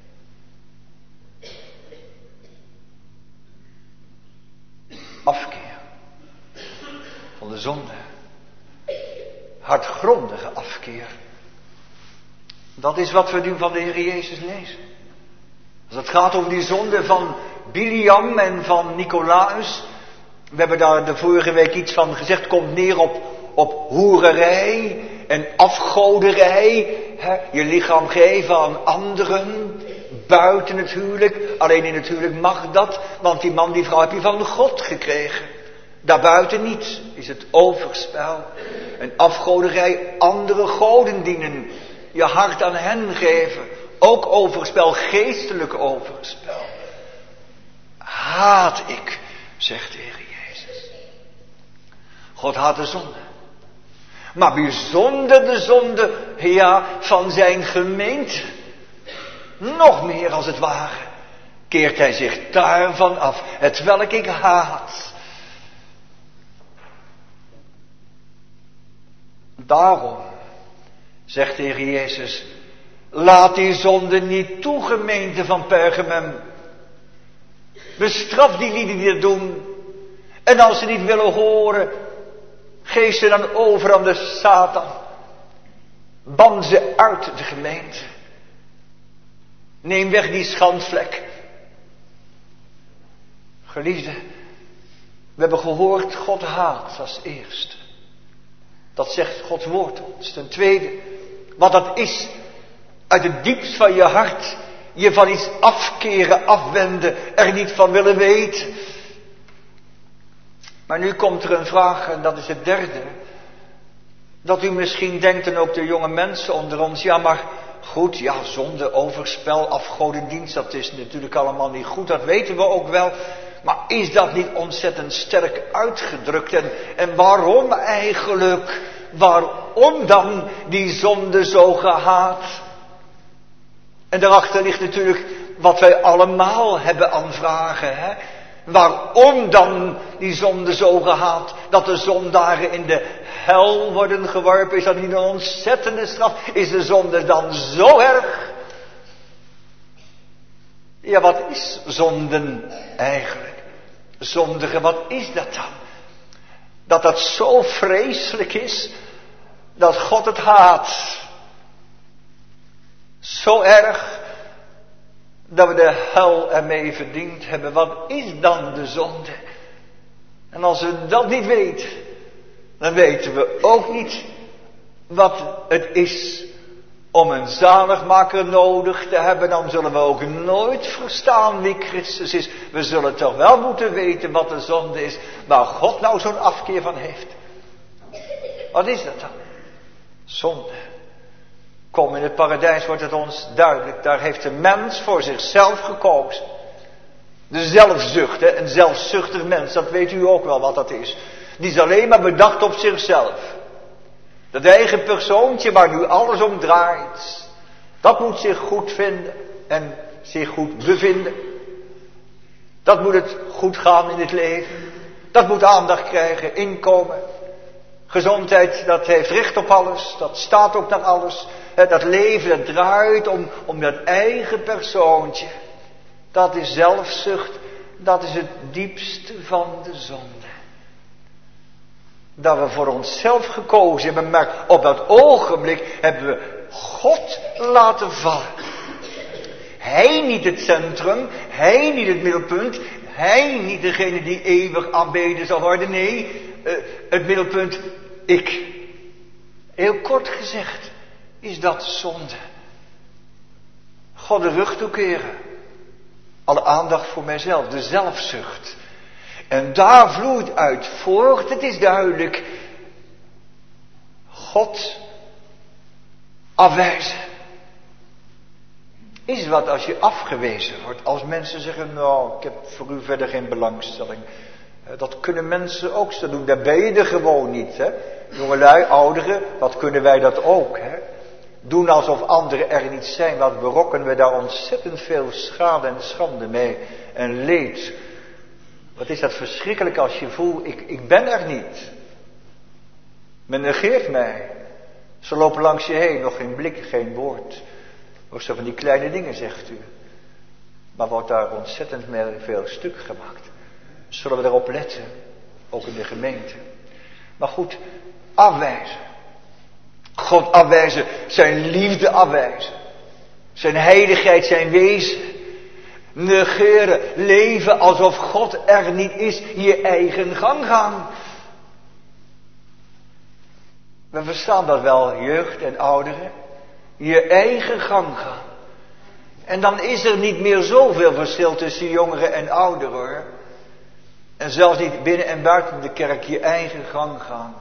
Afkeer van de zonde. Hartgrondige afkeer. Dat is wat we nu van de Heer Jezus lezen. Als het gaat over die zonde van Biliam en van Nicolaas. We hebben daar de vorige week iets van gezegd. Komt neer op, op hoererij en afgoderij. Hè? Je lichaam geven aan anderen. Buiten het huwelijk. Alleen in het huwelijk mag dat. Want die man, die vrouw heb je van God gekregen. Daarbuiten niet. Is het overspel. En afgoderij. Andere goden dienen. Je hart aan hen geven. Ook overspel. Geestelijk overspel. Haat ik. Zegt de Heer Jezus. God haat de zonde. Maar bijzonder de zonde, ja, van zijn gemeente. Nog meer als het ware. Keert hij zich daarvan af. Het welk ik haat. Daarom, zegt de Heer Jezus, laat die zonde niet toe, gemeente van Pergamum. Bestraf die lieden die dat doen. En als ze niet willen horen, geef ze dan over aan de Satan. Ban ze uit de gemeente. Neem weg die schandvlek. Geliefde, we hebben gehoord, God haat als eerste. Dat zegt Gods woord ons. Ten tweede, wat dat is, uit het diepst van je hart, je van iets afkeren, afwenden, er niet van willen weten. Maar nu komt er een vraag, en dat is het derde. Dat u misschien denkt, en ook de jonge mensen onder ons, ja maar goed, ja, zonde, overspel, afgodendienst, dat is natuurlijk allemaal niet goed, dat weten we ook wel. Maar is dat niet ontzettend sterk uitgedrukt? En, en waarom eigenlijk? Waarom dan die zonde zo gehaat? En daarachter ligt natuurlijk wat wij allemaal hebben aan vragen. Hè? Waarom dan die zonde zo gehaat? Dat de zondaren in de hel worden geworpen. Is dat niet een ontzettende straf? Is de zonde dan zo erg? Ja, wat is zonden eigenlijk? Zondigen, wat is dat dan? Dat dat zo vreselijk is, dat God het haat. Zo erg, dat we de hel ermee verdiend hebben. Wat is dan de zonde? En als we dat niet weten, dan weten we ook niet wat het is om een zaligmaker nodig te hebben. Dan zullen we ook nooit verstaan wie Christus is. We zullen toch wel moeten weten wat de zonde is, waar God nou zo'n afkeer van heeft. Wat is dat dan? Zonde. Kom, in het paradijs wordt het ons duidelijk. Daar heeft de mens voor zichzelf gekozen. De zelfzucht, hè? Een zelfzuchtig mens, dat weet u ook wel wat dat is. Die is alleen maar bedacht op zichzelf. Dat eigen persoontje waar nu alles om draait. Dat moet zich goed vinden en zich goed bevinden. Dat moet het goed gaan in het leven. Dat moet aandacht krijgen, inkomen. Gezondheid, dat heeft recht op alles. Dat staat ook naar alles. Dat leven, dat draait om, om dat eigen persoontje. Dat is zelfzucht. Dat is het diepste van de zonde. Dat we voor onszelf gekozen hebben, maar op dat ogenblik hebben we God laten vallen. Hij niet het centrum, hij niet het middelpunt, hij niet degene die eeuwig aanbeden zal worden. Nee, uh, het middelpunt, ik. Heel kort gezegd is dat zonde. God de rug toekeren. Alle aandacht voor mijzelf, de zelfzucht. En daar vloeit uit voort, het is duidelijk, God afwijzen. Is wat als je afgewezen wordt, als mensen zeggen, nou, ik heb voor u verder geen belangstelling. Dat kunnen mensen ook zo doen, daar ben je er gewoon niet. Hè? Jongelui, ouderen, wat kunnen wij dat ook? Hè? Doen alsof anderen er niet zijn, wat berokkenen we daar ontzettend veel schade en schande mee en leed. Wat is dat verschrikkelijk als je voelt, ik, ik ben er niet. Men negeert mij. Ze lopen langs je heen, nog geen blik, geen woord. Ook zo van die kleine dingen, zegt u. Maar wordt daar ontzettend veel stuk gemaakt. Zullen we daarop letten, ook in de gemeente. Maar goed, afwijzen. God afwijzen, zijn liefde afwijzen. Zijn heiligheid, zijn wezen. Negeren, leven alsof God er niet is, je eigen gang gaan. We verstaan dat wel, jeugd en ouderen. Je eigen gang gaan. En dan is er niet meer zoveel verschil tussen jongeren en ouderen, hoor. En zelfs niet binnen en buiten de kerk je eigen gang gaan.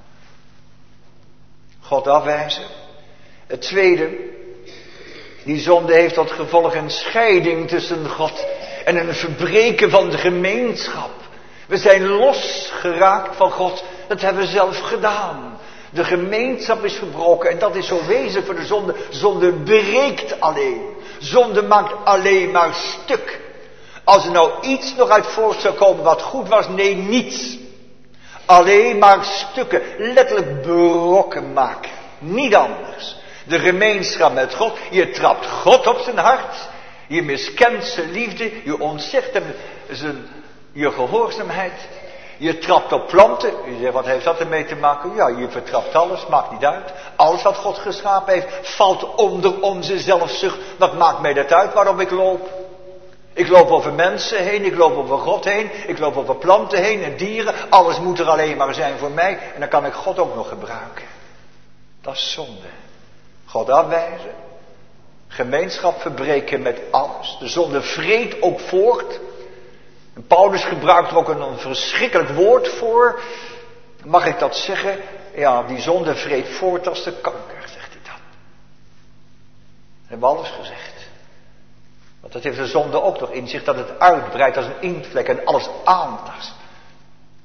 God afwijzen. Het tweede, die zonde heeft tot gevolg een scheiding tussen God en een verbreken van de gemeenschap. We zijn losgeraakt van God, dat hebben we zelf gedaan. De gemeenschap is verbroken en dat is zo wezenlijk voor de zonde. Zonde breekt alleen. Zonde maakt alleen maar stuk. Als er nou iets nog uit voort zou komen wat goed was, nee, niets. Alleen maar stukken, letterlijk brokken maken. Niet anders. De gemeenschap met God, je trapt God op zijn hart. Je miskent zijn liefde, je ontzegt hem zijn, je gehoorzaamheid. Je trapt op planten. Je zegt, wat heeft dat ermee te maken? Ja, je vertrapt alles, maakt niet uit. Alles wat God geschapen heeft, valt onder onze zelfzucht. Wat maakt mij dat uit waarom ik loop? Ik loop over mensen heen, ik loop over God heen, ik loop over planten heen en dieren. Alles moet er alleen maar zijn voor mij en dan kan ik God ook nog gebruiken. Dat is zonde. God afwijzen. Gemeenschap verbreken met alles. De zonde vreet ook voort. En Paulus gebruikt er ook een, een verschrikkelijk woord voor. Mag ik dat zeggen? Ja, die zonde vreet voort als de kanker, zegt hij dan. We hebben alles gezegd. Want dat heeft de zonde ook nog in zich, dat het uitbreidt als een inktvlek en alles aantast.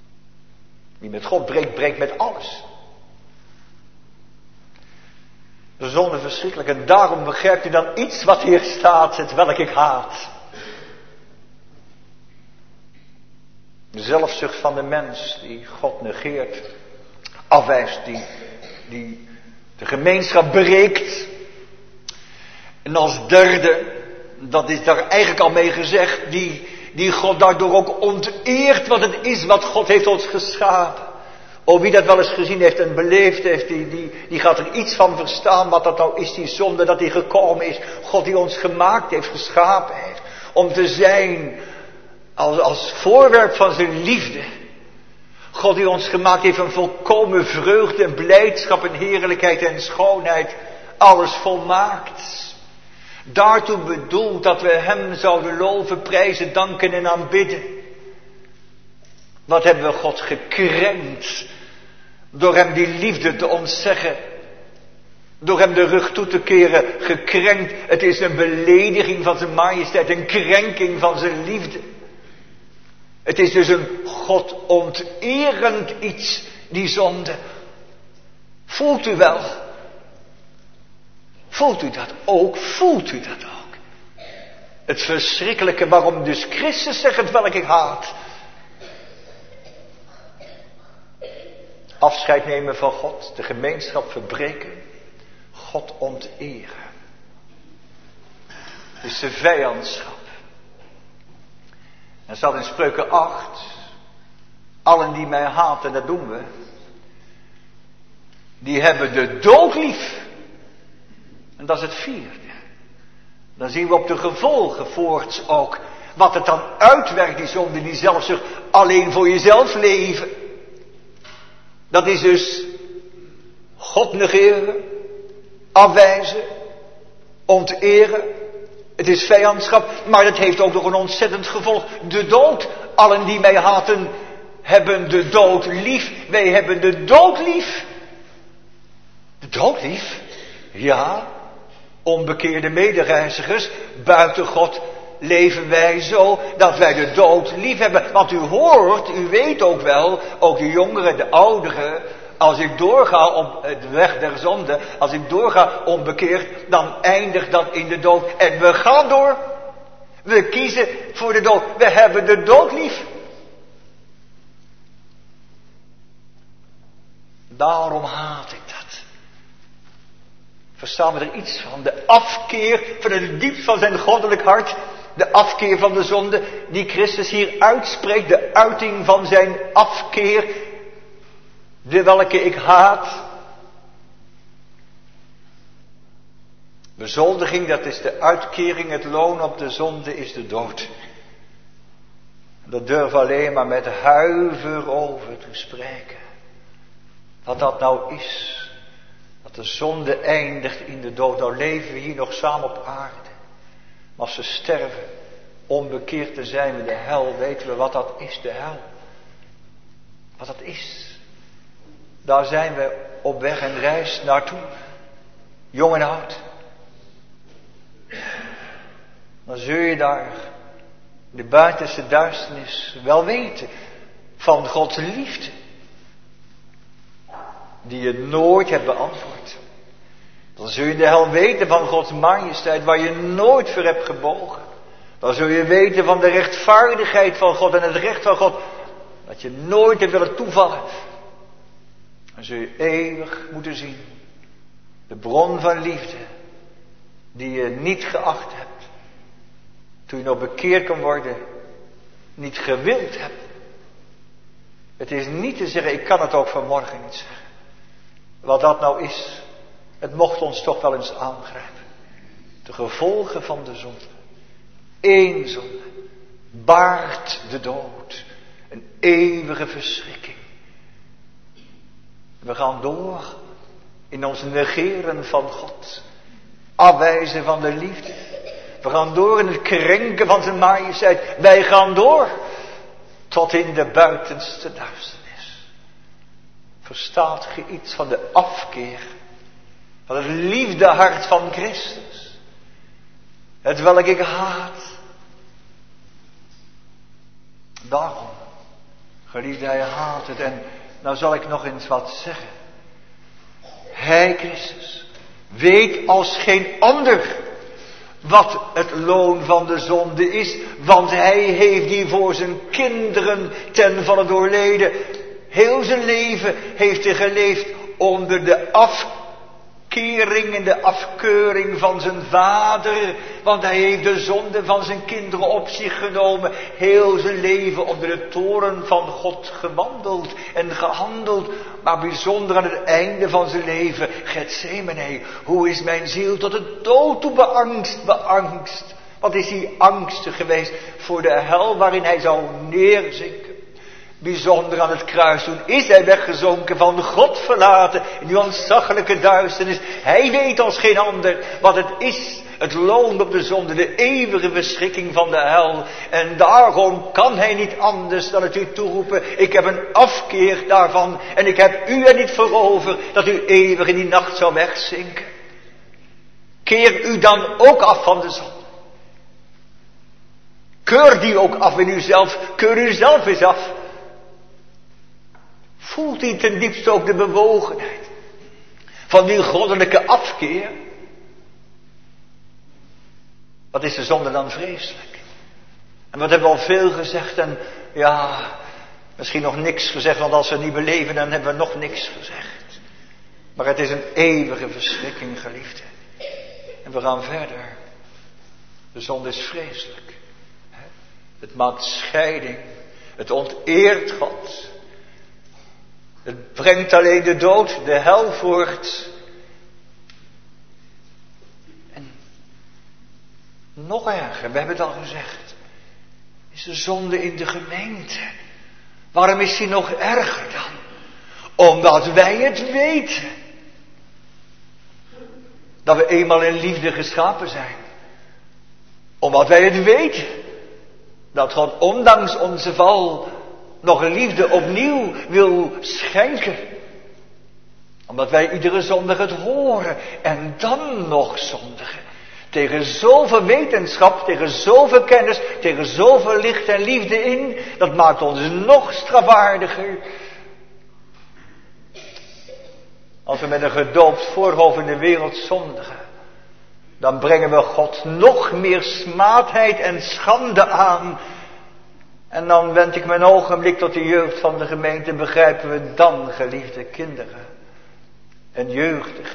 Wie met God breekt, breekt met alles. De zonde verschrikkelijk. En daarom begrijpt u dan iets wat hier staat, het welk ik haat. De zelfzucht van de mens die God negeert, afwijst, die, die de gemeenschap breekt. En als derde, dat is daar eigenlijk al mee gezegd, die, die God daardoor ook onteert wat het is wat God heeft ons geschapen. O, wie dat wel eens gezien heeft en beleefd heeft, die, die, die gaat er iets van verstaan wat dat nou is, die zonde, dat die gekomen is. God die ons gemaakt heeft, geschapen heeft, om te zijn als, als voorwerp van zijn liefde. God die ons gemaakt heeft een volkomen vreugde en blijdschap en heerlijkheid en schoonheid. Alles volmaakt. Daartoe bedoeld dat we hem zouden loven, prijzen, danken en aanbidden. Wat hebben we God gekrenkt. Door hem die liefde te ontzeggen. Door hem de rug toe te keren. Gekrenkt. Het is een belediging van zijn majesteit. Een krenking van zijn liefde. Het is dus een God onterend iets, die zonde. Voelt u wel? Voelt u dat ook? Voelt u dat ook? Het verschrikkelijke waarom dus Christus zegt het welk ik haat. Afscheid nemen van God, de gemeenschap verbreken, God onteren. Het is de vijandschap. En staat in Spreuken acht, allen die mij haten, dat doen we, die hebben de dood lief. En dat is het vierde. Dan zien we op de gevolgen voorts ook, wat het dan uitwerkt, die zonde, die zelfzucht, alleen voor jezelf leven. Dat is dus God negeren, afwijzen, onteren. Het is vijandschap, maar het heeft ook nog een ontzettend gevolg. De dood. Allen die mij haten, hebben de dood lief. Wij hebben de dood lief. De dood lief? Ja. Onbekeerde medereizigers, buiten God leven wij zo dat wij de dood lief hebben. Want u hoort, u weet ook wel, ook de jongeren, de ouderen, als ik doorga op het weg der zonde, als ik doorga onbekeerd, dan eindigt dat in de dood. En we gaan door. We kiezen voor de dood. We hebben de dood lief. Daarom haat ik dat. Verstaan we er iets van? De afkeer van het diepst van zijn goddelijk hart. De afkeer van de zonde die Christus hier uitspreekt. De uiting van zijn afkeer. De welke ik haat. Bezoldiging, dat is de uitkering. Het loon op de zonde is de dood. Dat durf alleen maar met huiver over te spreken. Wat dat nou is. Dat de zonde eindigt in de dood. Nou leven we hier nog samen op aarde. Maar als we sterven, onbekeerd te zijn in de hel, weten we wat dat is, de hel. Wat dat is. Daar zijn we op weg en reis naartoe. Jong en oud. Dan zul je daar in de buitenste duisternis wel weten van Gods liefde. Die je nooit hebt beantwoord. Dan zul je in de hel weten van Gods majesteit waar je nooit voor hebt gebogen. Dan zul je weten van de rechtvaardigheid van God en het recht van God. Dat je nooit hebt willen toevallen. Dan zul je eeuwig moeten zien. De bron van liefde. Die je niet geacht hebt. Toen je nog bekeerd kon worden. Niet gewild hebt. Het is niet te zeggen, ik kan het ook vanmorgen niet zeggen. Wat dat nou is. Het mocht ons toch wel eens aangrijpen. De gevolgen van de zonde. Eén zonde. Baart de dood. Een eeuwige verschrikking. We gaan door in ons negeren van God. Afwijzen van de liefde. We gaan door in het krenken van zijn majesteit. Wij gaan door tot in de buitenste duisternis. Verstaat ge iets van de afkeer van het liefdehart van Christus? Het welk ik haat. Daarom, geliefde, hij haat het. En nou zal ik nog eens wat zeggen. Hij, Christus, weet als geen ander wat het loon van de zonde is, want hij heeft die voor zijn kinderen ten volle doorleden. Heel zijn leven heeft hij geleefd onder de afkering en de afkeuring van zijn vader, want hij heeft de zonde van zijn kinderen op zich genomen. Heel zijn leven onder de toren van God gewandeld en gehandeld, maar bijzonder aan het einde van zijn leven, Getsemane, hoe is mijn ziel tot de dood toe beangst, beangst. Wat is hij angstig geweest voor de hel waarin hij zou neerzinken. Bijzonder aan het kruis, toen is hij weggezonken, van God verlaten, in die ontzaglijke duisternis. Hij weet als geen ander wat het is, het loon op de zonde, de eeuwige verschrikking van de hel. En daarom kan hij niet anders dan het u toeroepen, ik heb een afkeer daarvan en ik heb u er niet voor over dat u eeuwig in die nacht zou wegzinken. Keer u dan ook af van de zonde. Keur die ook af in uzelf, keur u zelf eens af. Voelt u ten diepste ook de bewogenheid van die goddelijke afkeer? Wat is de zonde dan vreselijk? En wat hebben we al veel gezegd en ja, misschien nog niks gezegd, want als we het niet beleven dan hebben we nog niks gezegd. Maar het is een eeuwige verschrikking, geliefde. En we gaan verder. De zonde is vreselijk. Het maakt scheiding. Het onteert God. Het brengt alleen de dood, de hel voort. En nog erger, we hebben het al gezegd, is de zonde in de gemeente. Waarom is die nog erger dan? Omdat wij het weten. Dat we eenmaal in liefde geschapen zijn. Omdat wij het weten. Dat God ondanks onze val nog een liefde opnieuw wil schenken. Omdat wij iedere zondag het horen en dan nog zondigen. Tegen zoveel wetenschap, tegen zoveel kennis, tegen zoveel licht en liefde in. Dat maakt ons nog strafwaardiger. Als we met een gedoopt voorhoofd in de wereld zondigen. Dan brengen we God nog meer smaadheid en schande aan. En dan wend ik mijn ogenblik tot de jeugd van de gemeente. Begrijpen we dan, geliefde kinderen en jeugdigen,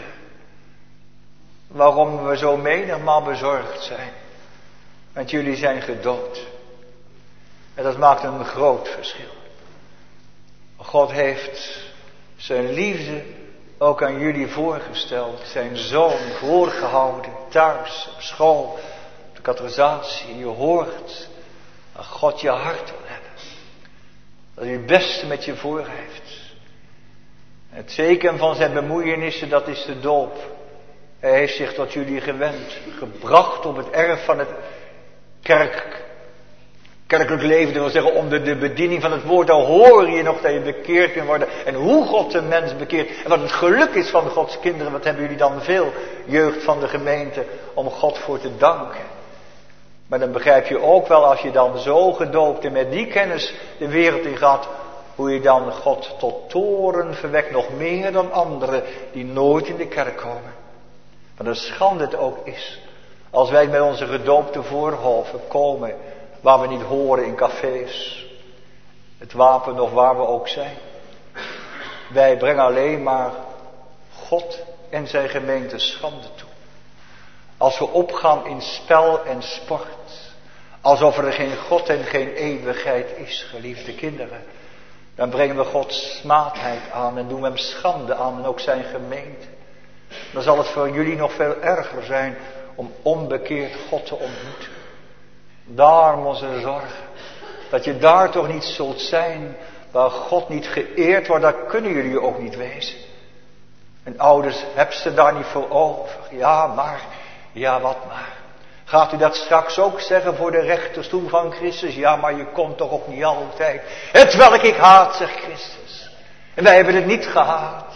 waarom we zo menigmaal bezorgd zijn. Want jullie zijn gedoopt. En dat maakt een groot verschil. God heeft zijn liefde ook aan jullie voorgesteld. Zijn zoon voorgehouden. Thuis, op school, op de catechisatie. Je hoort dat God je hart wil hebben. Dat hij het beste met je voor heeft. Het teken van zijn bemoeienissen, dat is de doop. Hij heeft zich tot jullie gewend. Gebracht op het erf van het kerk, kerkelijk leven. Dat wil zeggen onder de bediening van het woord. Dan hoor je nog dat je bekeerd kunt worden. En hoe God de mens bekeert. En wat het geluk is van Gods kinderen. Wat hebben jullie dan veel, jeugd van de gemeente, om God voor te danken. Maar dan begrijp je ook wel, als je dan zo gedoopt en met die kennis de wereld in gaat, hoe je dan God tot toren verwekt, nog meer dan anderen die nooit in de kerk komen. Wat een schande het ook is, als wij met onze gedoopte voorhoven komen, waar we niet horen in cafés, het wapen of waar we ook zijn. Wij brengen alleen maar God en zijn gemeente schande toe. Als we opgaan in spel en sport, alsof er geen God en geen eeuwigheid is, geliefde kinderen, dan brengen we Gods smaadheid aan en doen we hem schande aan en ook zijn gemeente. Dan zal het voor jullie nog veel erger zijn om onbekeerd God te ontmoeten. Daarom onze zorgen, dat je daar toch niet zult zijn waar God niet geëerd wordt, daar kunnen jullie ook niet wezen. En ouders, heb ze daar niet voor over? Ja, maar... Ja, wat maar. Gaat u dat straks ook zeggen voor de rechterstoel van Christus? Ja, maar je komt toch ook niet altijd. Het welk ik haat, zegt Christus. En wij hebben het niet gehaat.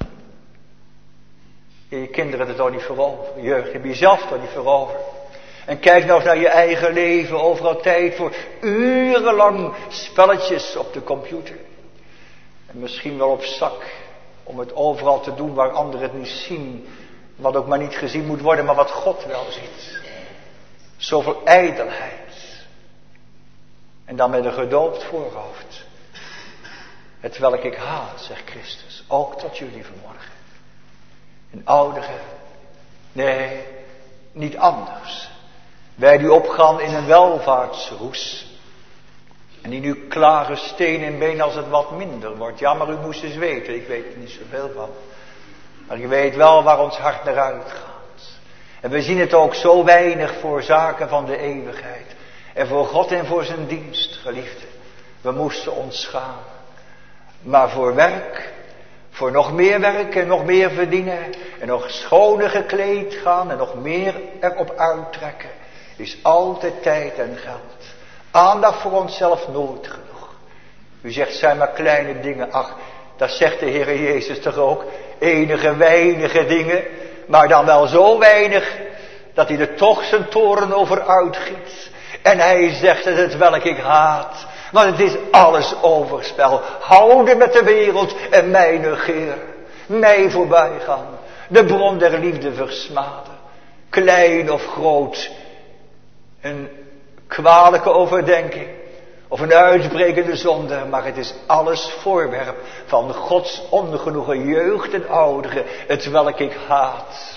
Je kinderen hebben het toch niet voor over. Jeugd, heb je zelf toch niet voor over. En kijk nou eens naar je eigen leven. Overal tijd voor urenlang spelletjes op de computer. En misschien wel op zak. Om het overal te doen waar anderen het niet zien. Wat ook maar niet gezien moet worden, maar wat God wel ziet. Zoveel ijdelheid. En dan met een gedoopt voorhoofd. Het welk ik haat, zegt Christus, ook tot jullie vanmorgen. Een oudere, nee, niet anders. Wij die opgaan in een welvaartsroes. En die nu klare steen en been als het wat minder wordt. Ja, maar u moest eens weten, ik weet er niet zoveel van. Maar je weet wel waar ons hart naar uitgaat. En we zien het ook zo weinig voor zaken van de eeuwigheid. En voor God en voor zijn dienst, geliefde. We moesten ons schamen. Maar voor werk, voor nog meer werk en nog meer verdienen. En nog schoner gekleed gaan en nog meer erop uittrekken. Is altijd tijd en geld. Aandacht voor onszelf nooit genoeg. U zegt, zijn maar kleine dingen. Ach, dat zegt de Heer Jezus toch ook. Enige weinige dingen. Maar dan wel zo weinig. Dat hij er toch zijn toren over uitgiet. En hij zegt het, het welk ik haat. Want het is alles overspel. Houden met de wereld en mij negeren. Mij voorbij gaan. De bron der liefde versmaden. Klein of groot. Een kwalijke overdenking. Of een uitbrekende zonde. Maar het is alles voorwerp van Gods ongenoegen jeugd en ouderen. Het welk ik haat.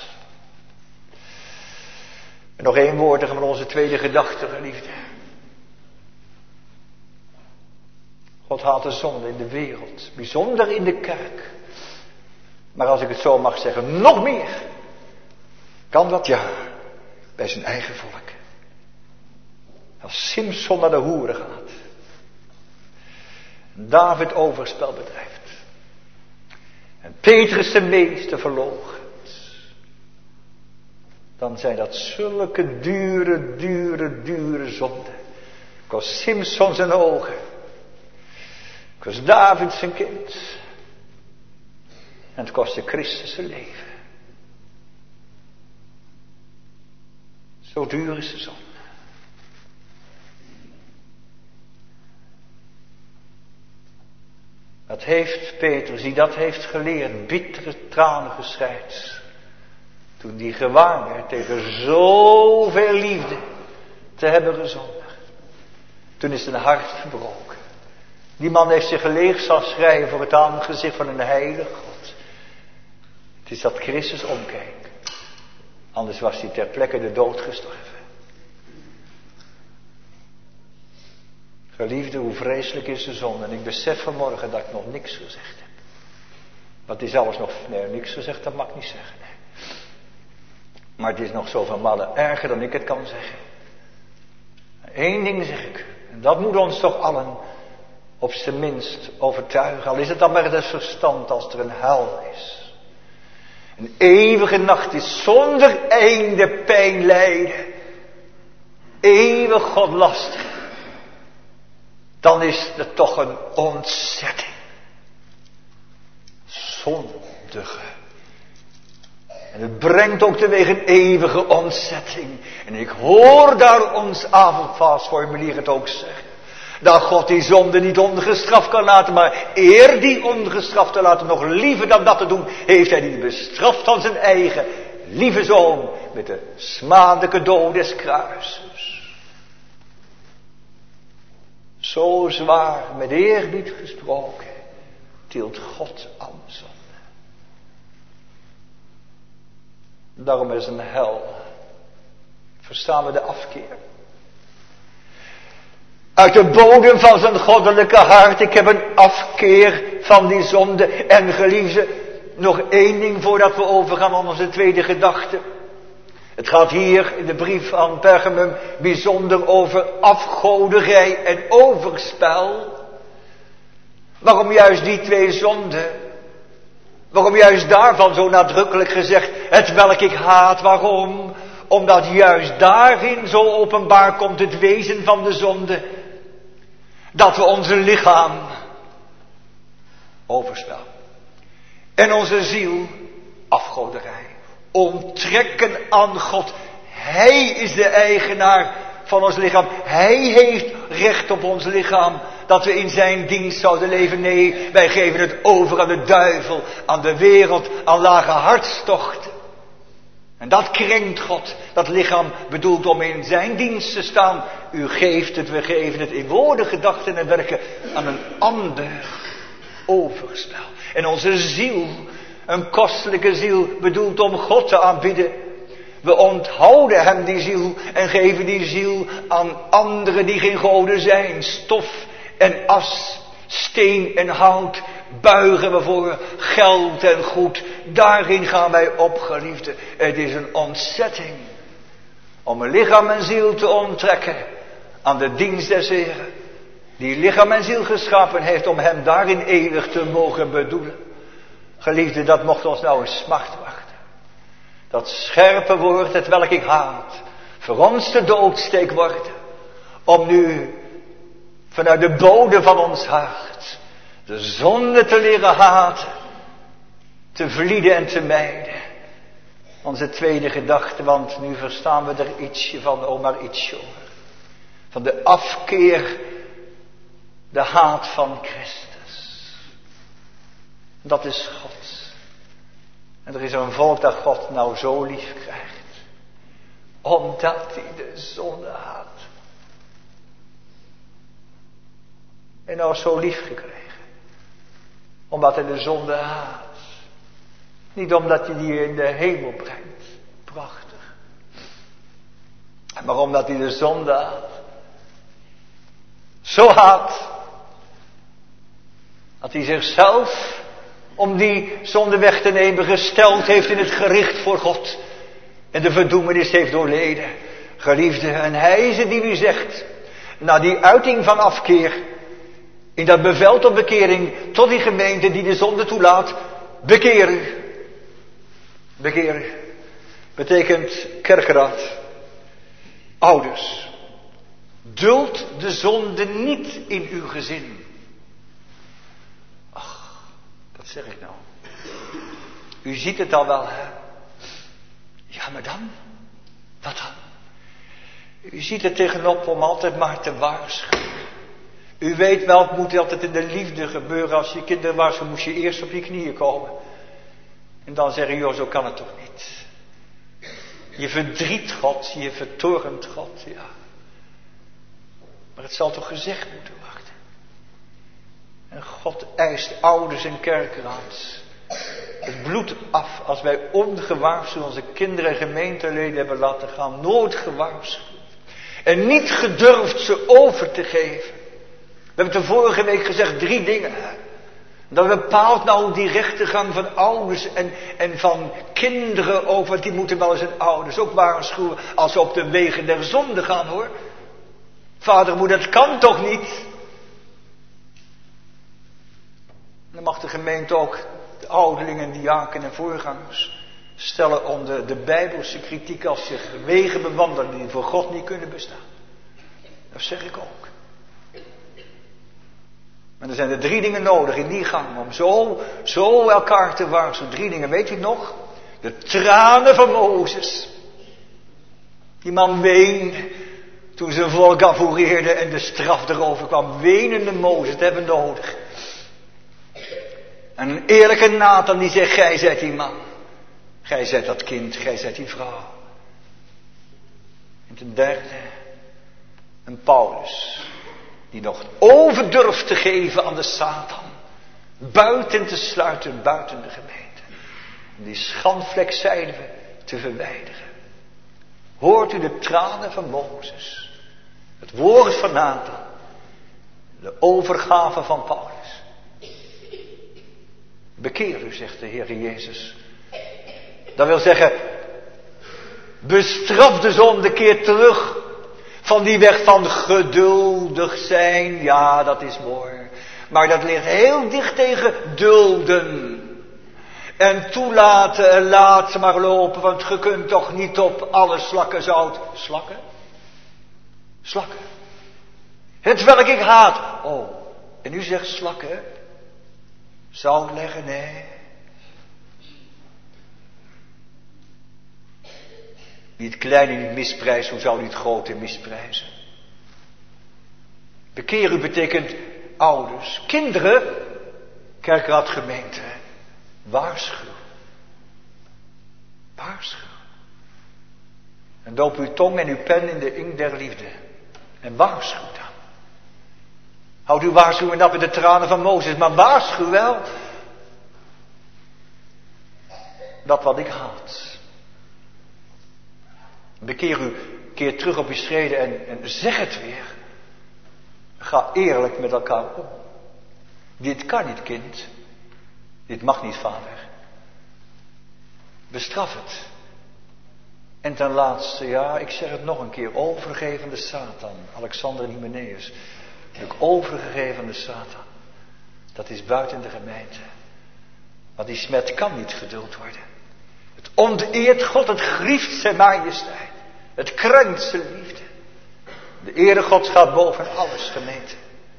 En nog één woord van onze tweede gedachte, geliefde. God haat de zonde in de wereld. Bijzonder in de kerk. Maar als ik het zo mag zeggen, nog meer. Kan dat ja. Bij zijn eigen volk. Als Simson naar de hoeren gaat. David overspel bedrijft. En Petrus de meeste verloochent. Dan zijn dat zulke dure, dure, dure zonden. Kost Simson zijn ogen. Kost David zijn kind. En het kostte Christus zijn leven. Zo duur is de zonde. Dat heeft Petrus, die dat heeft geleerd, bittere tranen geschreid. Toen die gewaar werd tegen zoveel liefde te hebben gezondigd. Toen is zijn hart verbroken. Die man heeft zich leeg zal schrijven voor het aangezicht van een heilige God. Het is dat Christus omkeek. Anders was hij ter plekke de dood gestorven. Geliefde, hoe vreselijk is de zonde. En ik besef vanmorgen dat ik nog niks gezegd heb. Want het is alles nog, nee, niks gezegd, dat mag ik niet zeggen. Nee. Maar het is nog zoveel malen erger dan ik het kan zeggen. Eén ding zeg ik. En dat moet ons toch allen op zijn minst overtuigen. Al is het dan maar het verstand als er een hel is. Een eeuwige nacht is zonder einde pijn lijden. Eeuwig God lastig. Dan is het toch een ontzetting. Zondige. En het brengt ook teweeg een eeuwige ontzetting. En ik hoor daar ons avondvastformulier het ook zeggen. Dat God die zonde niet ongestraft kan laten, maar eer die ongestraft te laten, nog liever dan dat te doen, heeft hij die bestraft van zijn eigen lieve zoon met de smadelijke dood des kruises. Zo zwaar, met eerbied gesproken, tilt God aan zonde. Daarom is een hel. Verstaan we de afkeer. Uit de bodem van zijn goddelijke hart, ik heb een afkeer van die zonde. En geliefde, nog één ding voordat we overgaan aan onze tweede gedachte. Het gaat hier in de brief aan Pergamum bijzonder over afgoderij en overspel. Waarom juist die twee zonden? Waarom juist daarvan zo nadrukkelijk gezegd, het welk ik haat, waarom? Omdat juist daarin zo openbaar komt het wezen van de zonde. Dat we onze lichaam overspel. En onze ziel afgoderij. Onttrekken aan God. Hij is de eigenaar van ons lichaam. Hij heeft recht op ons lichaam. Dat we in zijn dienst zouden leven. Nee, wij geven het over aan de duivel. Aan de wereld. Aan lage hartstochten. En dat krenkt God. Dat lichaam bedoeld om in zijn dienst te staan. U geeft het, we geven het in woorden, gedachten en werken aan een ander overspel. En onze ziel, een kostelijke ziel, bedoeld om God te aanbidden. We onthouden hem die ziel en geven die ziel aan anderen die geen goden zijn. Stof en as, steen en hout buigen we voor geld en goed. Daarin gaan wij op, geliefden. Het is een ontzetting om een lichaam en ziel te onttrekken aan de dienst des Heren. Die lichaam en ziel geschapen heeft om hem daarin eeuwig te mogen bedoelen. Geliefden, dat mocht ons nou een smart wachten. Dat scherpe woord, het welk ik haat, voor ons de doodsteek wordt. Om nu vanuit de bodem van ons hart de zonde te leren haten, te vlieden en te mijden. Onze tweede gedachte, want nu verstaan we er ietsje van, oh maar ietsje hoor. Van de afkeer, de haat van Christus. Dat is God. En er is een volk dat God nou zo lief krijgt. Omdat hij de zonde haat. En nou zo lief gekregen. Omdat hij de zonde haat. Niet omdat hij die in de hemel brengt. Prachtig. Maar omdat hij de zonde haat. Zo haat. Dat hij zichzelf, om die zonde weg te nemen, gesteld heeft in het gericht voor God. En de verdoemenis heeft doorleden. Geliefde, en hij is het die u zegt, na die uiting van afkeer, in dat bevel tot bekering, tot die gemeente die de zonde toelaat, bekeer u. Bekeer u. Betekent kerkraad. Ouders. Duld de zonde niet in uw gezin. Ach, wat zeg ik nou? U ziet het al wel, hè? Ja, maar dan? Wat dan? U ziet er tegenop om altijd maar te waarschuwen. U weet wel, het moet altijd in de liefde gebeuren. Als je kinderen waarschuwt, moest je eerst op je knieën komen. En dan zeggen, joh, zo kan het toch niet. Je verdriet God, je vertorent God, ja. Maar het zal toch gezegd moeten worden. En God eist ouders en kerkraads het bloed af als wij ongewaarschuwd onze kinderen en gemeenteleden hebben laten gaan. Nooit gewaarschuwd. En niet gedurfd ze over te geven. We hebben de vorige week gezegd drie dingen. Dat bepaalt nou die rechtergang van ouders en, en van kinderen over. Want die moeten wel eens hun ouders ook waarschuwen als ze op de wegen der zonde gaan, hoor. Vader, moeder, dat kan toch niet? Dan mag de gemeente ook de ouderlingen, diaken en voorgangers stellen onder de bijbelse kritiek als zich wegen bewandelen die voor God niet kunnen bestaan. Dat zeg ik ook. Maar er zijn er drie dingen nodig in die gang om zo, zo elkaar te waarschuwen. Drie dingen, weet u nog? De tranen van Mozes. Die man weende toen zijn volk afvoereerde en de straf erover kwam. Wenende Mozes, dat hebben we nodig. En een eerlijke Nathan die zegt, gij zijt die man. Gij zijt dat kind, gij zijt die vrouw. En ten derde, een Paulus. Die nog over durft te geven aan de Satan. Buiten te sluiten, buiten de gemeente. Om die schandvlek zeiden we te verwijderen. Hoort u de tranen van Mozes. Het woord van Nathan. De overgave van Paulus. Bekeer u, zegt de Heer Jezus. Dat wil zeggen, bestraf de zonde, keer terug van die weg van geduldig zijn. Ja, dat is mooi. Maar dat ligt heel dicht tegen dulden. En toelaten en laat ze maar lopen, want je kunt toch niet op alle slakken zout. Slakken? Slakken. Het welk ik haat. Oh, en u zegt slakken? Zout leggen? Nee. Wie het kleine niet misprijst, hoe zou hij het grote misprijzen? Bekeer u betekent ouders, kinderen, kerkraad, gemeente. Waarschuw. Waarschuw. En doop uw tong en uw pen in de inkt der liefde. En waarschuw dan. Houd uw waarschuwing op in de tranen van Mozes. Maar waarschuw wel. Dat wat ik haat. Bekeer u, keer terug op uw schreden en, en zeg het weer. Ga eerlijk met elkaar om. Dit kan niet, kind. Dit mag niet, vader. Bestraf het. En ten laatste, ja, ik zeg het nog een keer, overgegeven aan de Satan. Alexander Hymenaeus. Heb ik overgegeven aan de Satan. Dat is buiten de gemeente. Want die smet kan niet geduld worden. Het onteert God, het grieft zijn majesteit. Het krenkt zijn liefde. De ere Gods gaat boven alles, gemeente.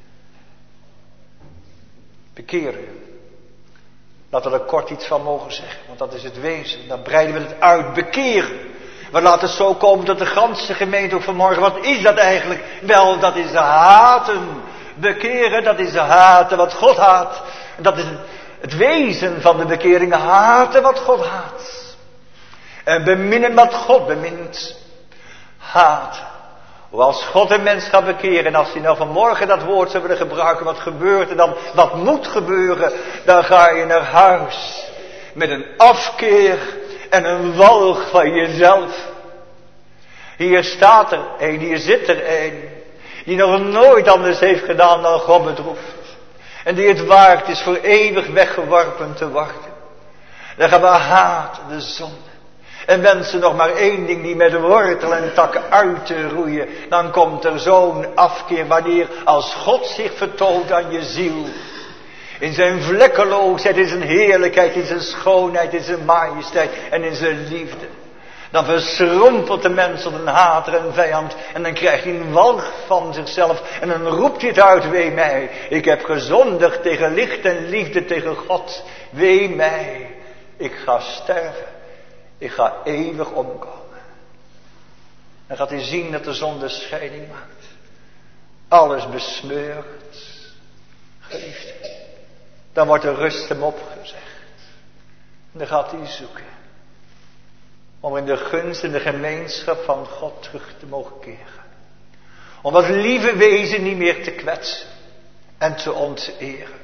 Bekeer u. Laten we er kort iets van mogen zeggen, want dat is het wezen. Dan breiden we het uit. Bekeren. We laten het zo komen tot de ganse gemeente ook vanmorgen. Wat is dat eigenlijk? Wel, dat is de haten. Bekeren, dat is de haten wat God haat. Dat is het wezen van de bekering. Haten wat God haat. En beminnen wat God bemint. Haten. Als God een mens gaat bekeren, en als hij nou vanmorgen dat woord zou willen gebruiken, wat gebeurt er dan? Wat moet gebeuren? Dan ga je naar huis. Met een afkeer en een walg van jezelf. Hier staat er een, hier zit er een, die nog nooit anders heeft gedaan dan God bedroeft. En die het waard is voor eeuwig weggeworpen te wachten. Dan gaan we haten de zonde. En wensen nog maar één ding, die met wortel en takken uit te roeien. Dan komt er zo'n afkeer wanneer als God zich vertoont aan je ziel. In zijn vlekkeloosheid, in zijn heerlijkheid, in zijn schoonheid, in zijn majesteit en in zijn liefde. Dan verschrompelt de mens tot een hater en vijand. En dan krijgt hij een walg van zichzelf. En dan roept hij het uit, wee mij. Ik heb gezondigd tegen licht en liefde tegen God. Wee mij. Ik ga sterven. Ik ga eeuwig omkomen. Dan gaat hij zien dat de zonde scheiding maakt. Alles besmeurt. Geliefd. Dan wordt de rust hem opgezegd. En dan gaat hij zoeken. Om in de gunst en de gemeenschap van God terug te mogen keren. Om dat lieve wezen niet meer te kwetsen. En te onteren.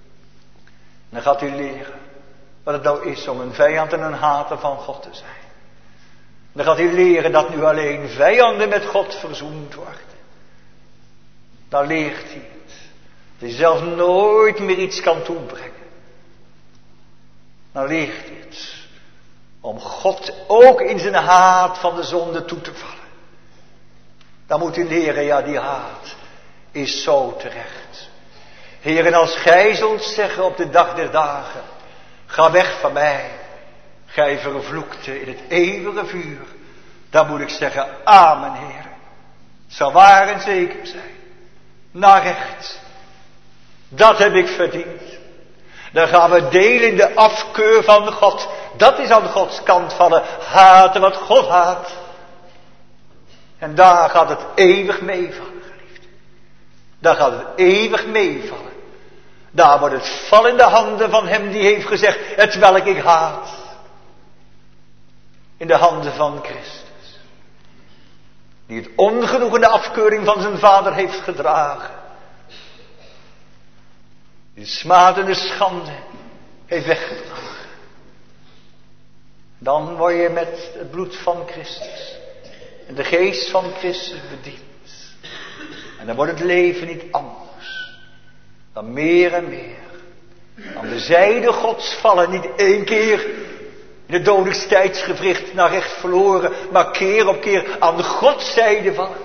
En dan gaat u leren. Wat het nou is om een vijand en een hater van God te zijn. Dan gaat u leren dat nu alleen vijanden met God verzoend worden. Dan leert hij het. Dat hij zelf nooit meer iets kan toebrengen. Dan leert hij het. Om God ook in zijn haat van de zonde toe te vallen. Dan moet u leren, ja, die haat is zo terecht. Heer, en als gij zult zeggen op de dag der dagen. Ga weg van mij, gij vervloekte in het eeuwige vuur. Dan moet ik zeggen, amen, Heer. Het zal waar en zeker zijn. Naar recht. Dat heb ik verdiend. Dan gaan we delen in de afkeur van God. Dat is aan Gods kant vallen. Haten wat God haat. En daar gaat het eeuwig meevallen, geliefd. Daar gaat het eeuwig meevallen. Daar wordt het vallen in de handen van hem die heeft gezegd, het welk ik haat. In de handen van Christus. Die het ongenoegen afkeuring van zijn vader heeft gedragen. Die de smaad en de schande heeft weggedragen. Dan word je met het bloed van Christus en de geest van Christus bediend. En dan wordt het leven niet anders. Dan meer en meer. Aan de zijde Gods vallen. Niet één keer in het dodelijks tijdsgewricht naar recht verloren. Maar keer op keer aan de Gods zijde vallen.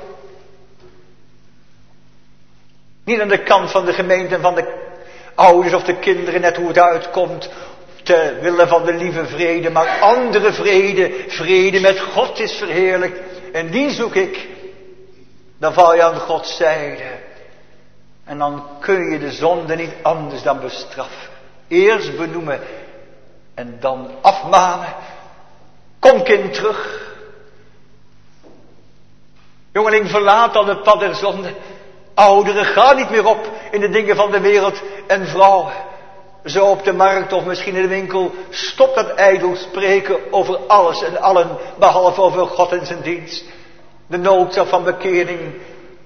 Niet aan de kant van de gemeente en van de ouders of de kinderen. Net hoe het uitkomt. Ter wille van de lieve vrede. Maar andere vrede. Vrede met God is verheerlijkt. En die zoek ik. Dan val je aan Gods zijde. En dan kun je de zonde niet anders dan bestraffen. Eerst benoemen en dan afmanen. Kom kind terug. Jongeling, verlaat dan het pad der zonde. Ouderen, ga niet meer op in de dingen van de wereld. En vrouwen, Zo op de markt of misschien in de winkel. Stop dat ijdel spreken over alles en allen, behalve over God en zijn dienst. De noodzaak van bekering.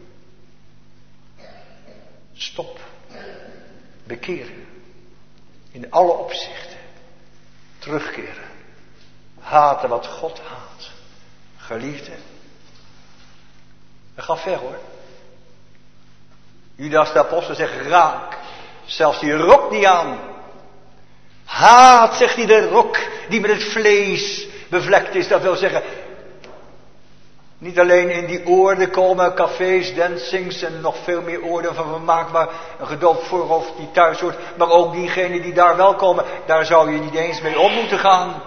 Stop. Bekeren. In alle opzichten. Terugkeren. Haten wat God haat. Geliefde. Dat gaat ver hoor. Judas de apostel zegt raak. Zelfs die rok niet aan. Haat, zegt hij, de rok die met het vlees bevlekt is. Dat wil zeggen, niet alleen in die oorden komen cafés, dancings en nog veel meer oorden van vermaak waar een gedoopt voorhoofd niet thuis hoort. Maar ook diegenen die daar wel komen, daar zou je niet eens mee om moeten gaan.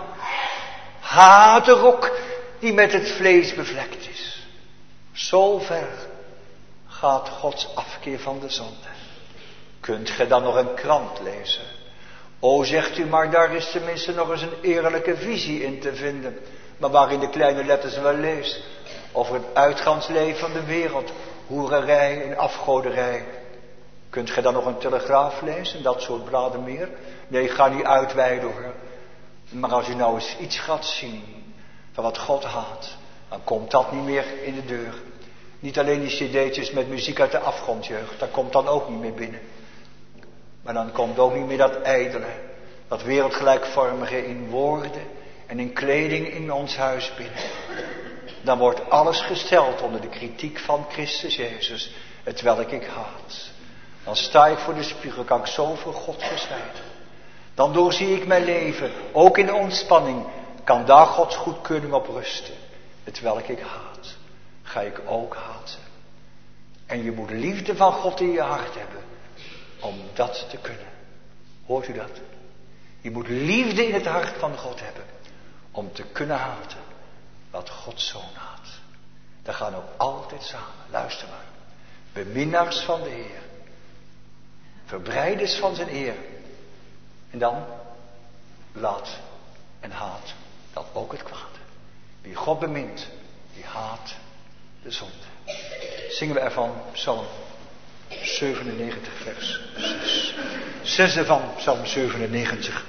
Haat de rok die met het vlees bevlekt is. Zo ver gaat Gods afkeer van de zonde. Kunt ge dan nog een krant lezen? O, zegt u, maar daar is tenminste nog eens een eerlijke visie in te vinden. Maar waarin de kleine letters wel leest. Over het uitgangsleven van de wereld. Hoererij en afgoderij. Kunt ge dan nog een Telegraaf lezen? Dat soort bladen meer? Nee, ik ga niet uitweiden hoor. Maar als u nou eens iets gaat zien van wat God haat. Dan komt dat niet meer in de deur. Niet alleen die cd'tjes met muziek uit de afgrondjeugd. Dat komt dan ook niet meer binnen. Maar dan komt ook niet meer dat ijdele, dat wereldgelijkvormige in woorden en in kleding in ons huis binnen. Dan wordt alles gesteld onder de kritiek van Christus Jezus, het welk ik haat. Dan sta ik voor de spiegel, kan ik zo voor God verzwijgen. Dan doorzie ik mijn leven, ook in de ontspanning, kan daar Gods goedkeuring op rusten. Het welk ik haat, ga ik ook haten. En je moet liefde van God in je hart hebben. Om dat te kunnen. Hoort u dat? Je moet liefde in het hart van God hebben. Om te kunnen haten. Wat Gods zoon haat. Dat gaan ook altijd samen. Luister maar. Beminnaars van de Heer. Verbreiders van zijn eer. En dan. Laat en haat. Dat ook het kwaad. Wie God bemint. Die haat de zonde. Zingen we ervan Psalm zevenennegentig vers zes. Zesde van Psalm zevenennegentig.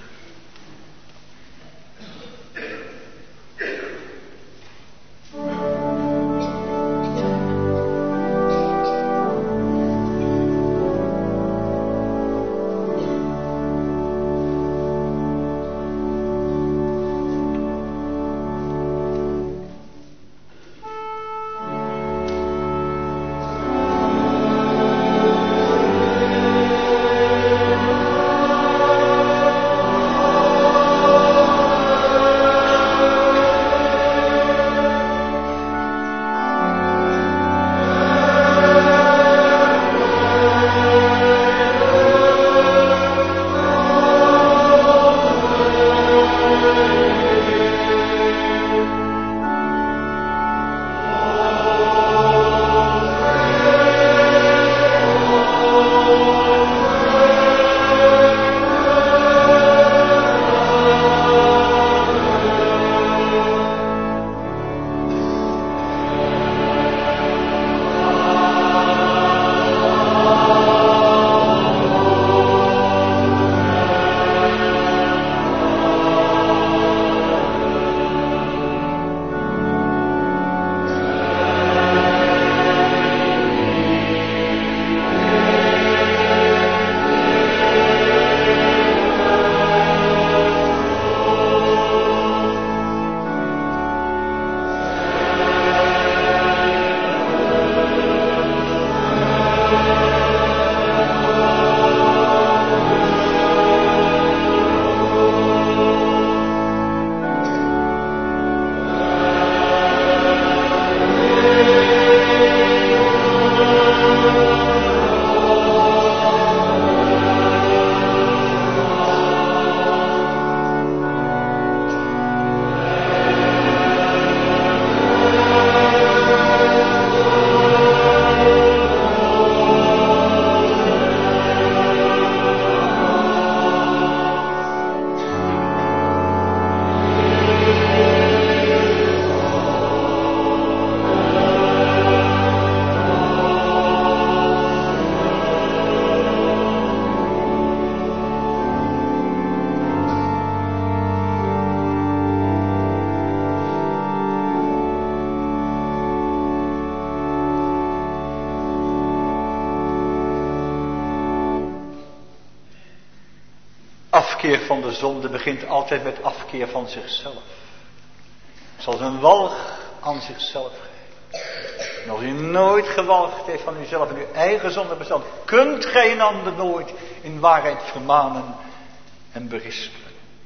Afkeer van de zonde begint altijd met afkeer van zichzelf. Zoals een walg aan zichzelf geeft. En als u nooit gewalgd heeft van uzelf en uw eigen zonde bestand, kunt gij een ander nooit in waarheid vermanen en berispelen.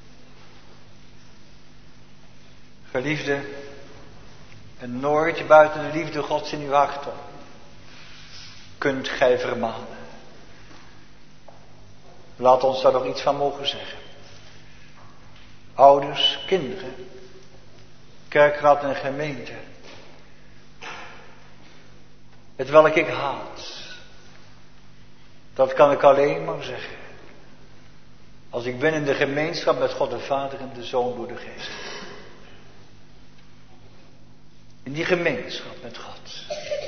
Geliefde, en nooit buiten de liefde Gods in uw hart om, kunt gij vermanen. Laat ons daar nog iets van mogen zeggen. Ouders, kinderen, kerkraad en gemeente. Het welk ik haat, dat kan ik alleen maar zeggen als ik ben in de gemeenschap met God de Vader en de Zoon door de Geest. In die gemeenschap met God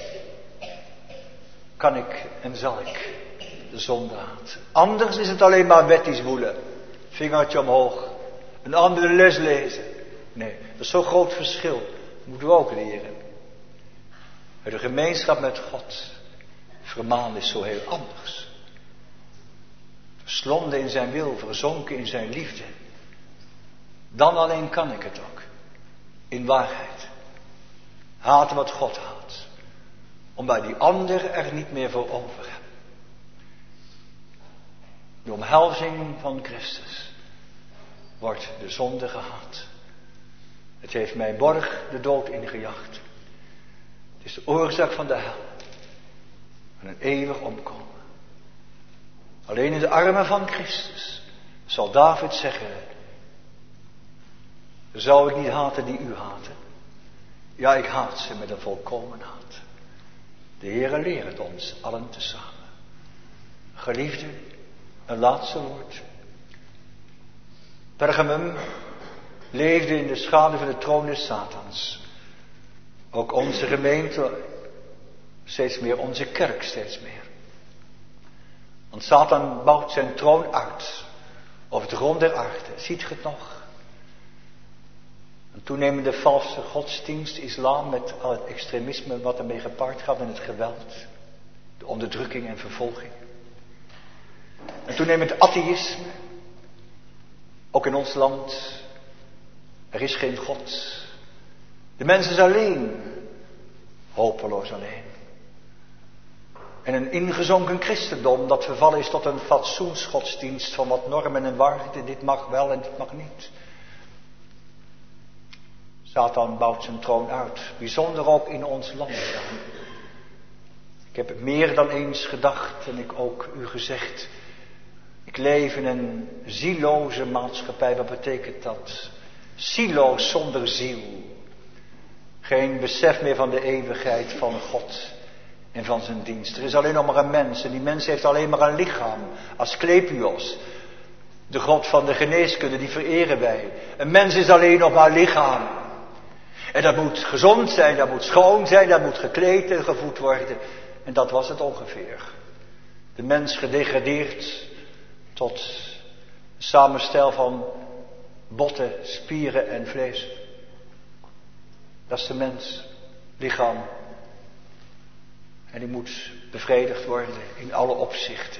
kan ik en zal ik de zonde haten. Anders is het alleen maar wettisch woelen. Vingertje omhoog. Een andere les lezen. Nee, dat is zo'n groot verschil. Dat moeten we ook leren. Maar de gemeenschap met God vermanen is zo heel anders. Verslonden in zijn wil, verzonken in zijn liefde. Dan alleen kan ik het ook. In waarheid. Haten wat God haat. Omdat die ander er niet meer voor over hebben. De omhelzing van Christus wordt de zonde gehaat. Het heeft mijn borg de dood ingejaagd. Het is de oorzaak van de hel. Van een eeuwig omkomen. Alleen in de armen van Christus zal David zeggen: zou ik niet haten die u haten? Ja, ik haat ze met een volkomen haat. De Heere leert ons allen tezamen. Geliefde, een laatste woord. Pergamum leefde in de schaduw van de troon des Satans. Ook onze gemeente steeds meer, onze kerk steeds meer. Want Satan bouwt zijn troon uit over de grond der aarde. Ziet ge het nog? Een toenemende valse godsdienst, islam met al het extremisme wat ermee gepaard gaat en het geweld. De onderdrukking en vervolging. En toenemend atheïsme. Ook in ons land. Er is geen God. De mens is alleen. Hopeloos alleen. En een ingezonken christendom dat vervallen is tot een fatsoensgodsdienst van wat normen en waarden. Dit mag wel en dit mag niet. Satan bouwt zijn troon uit. Bijzonder ook in ons land. Ik heb het meer dan eens gedacht en ik ook u gezegd. Ik leef in een zieloze maatschappij. Wat betekent dat? Zieloos zonder ziel. Geen besef meer van de eeuwigheid van God en van zijn dienst. Er is alleen nog maar een mens. En die mens heeft alleen maar een lichaam. Asclepios. De God van de geneeskunde, die vereren wij. Een mens is alleen nog maar lichaam. En dat moet gezond zijn, dat moet schoon zijn, dat moet gekleed en gevoed worden. En dat was het ongeveer. De mens gedegradeerd tot samenstel van botten, spieren en vlees. Dat is de mens, lichaam. En die moet bevredigd worden in alle opzichten.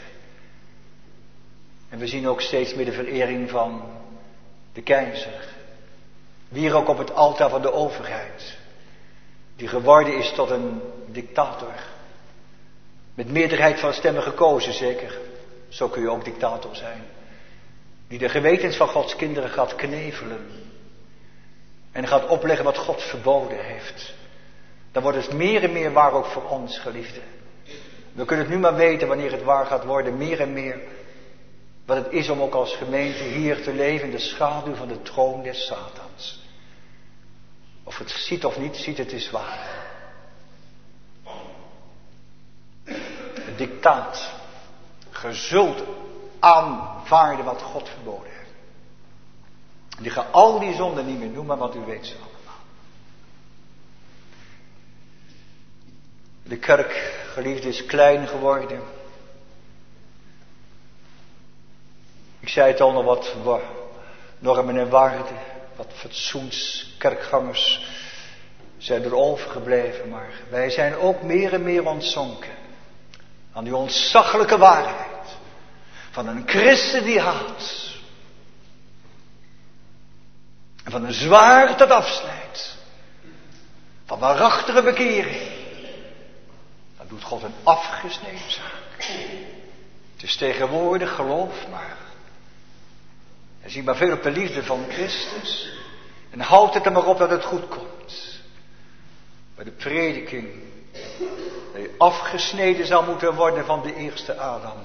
En we zien ook steeds meer de verering van de keizer. Wie er ook op het altaar van de overheid. Die geworden is tot een dictator. Met meerderheid van stemmen gekozen, zeker. Zo kun je ook dictator zijn. Die de gewetens van Gods kinderen gaat knevelen. En gaat opleggen wat God verboden heeft. Dan wordt het meer en meer waar ook voor ons, geliefden. We kunnen het nu maar weten wanneer het waar gaat worden. Meer en meer. Wat het is om ook als gemeente hier te leven in de schaduw van de troon des Satans. Of het ziet of niet ziet, het is waar. Het dictaat. Je zult aanvaarden wat God verboden heeft. Die gaan al die zonden niet meer noemen, want u weet ze allemaal. De kerk, geliefde, is klein geworden. Ik zei het al, nog wat normen en waarden, wat fatsoenskerkgangers zijn er overgebleven. Maar wij zijn ook meer en meer ontzonken aan die ontzaglijke waarheid van een christen die haat. En van een zwaard dat afsnijdt. Van waarachtige bekering. Dan doet God een afgesneden zaak. Het is tegenwoordig, geloof maar. En zie maar veel op de liefde van Christus. En houd het er maar op dat het goed komt. Bij de prediking. Dat je afgesneden zou moeten worden van de eerste Adam.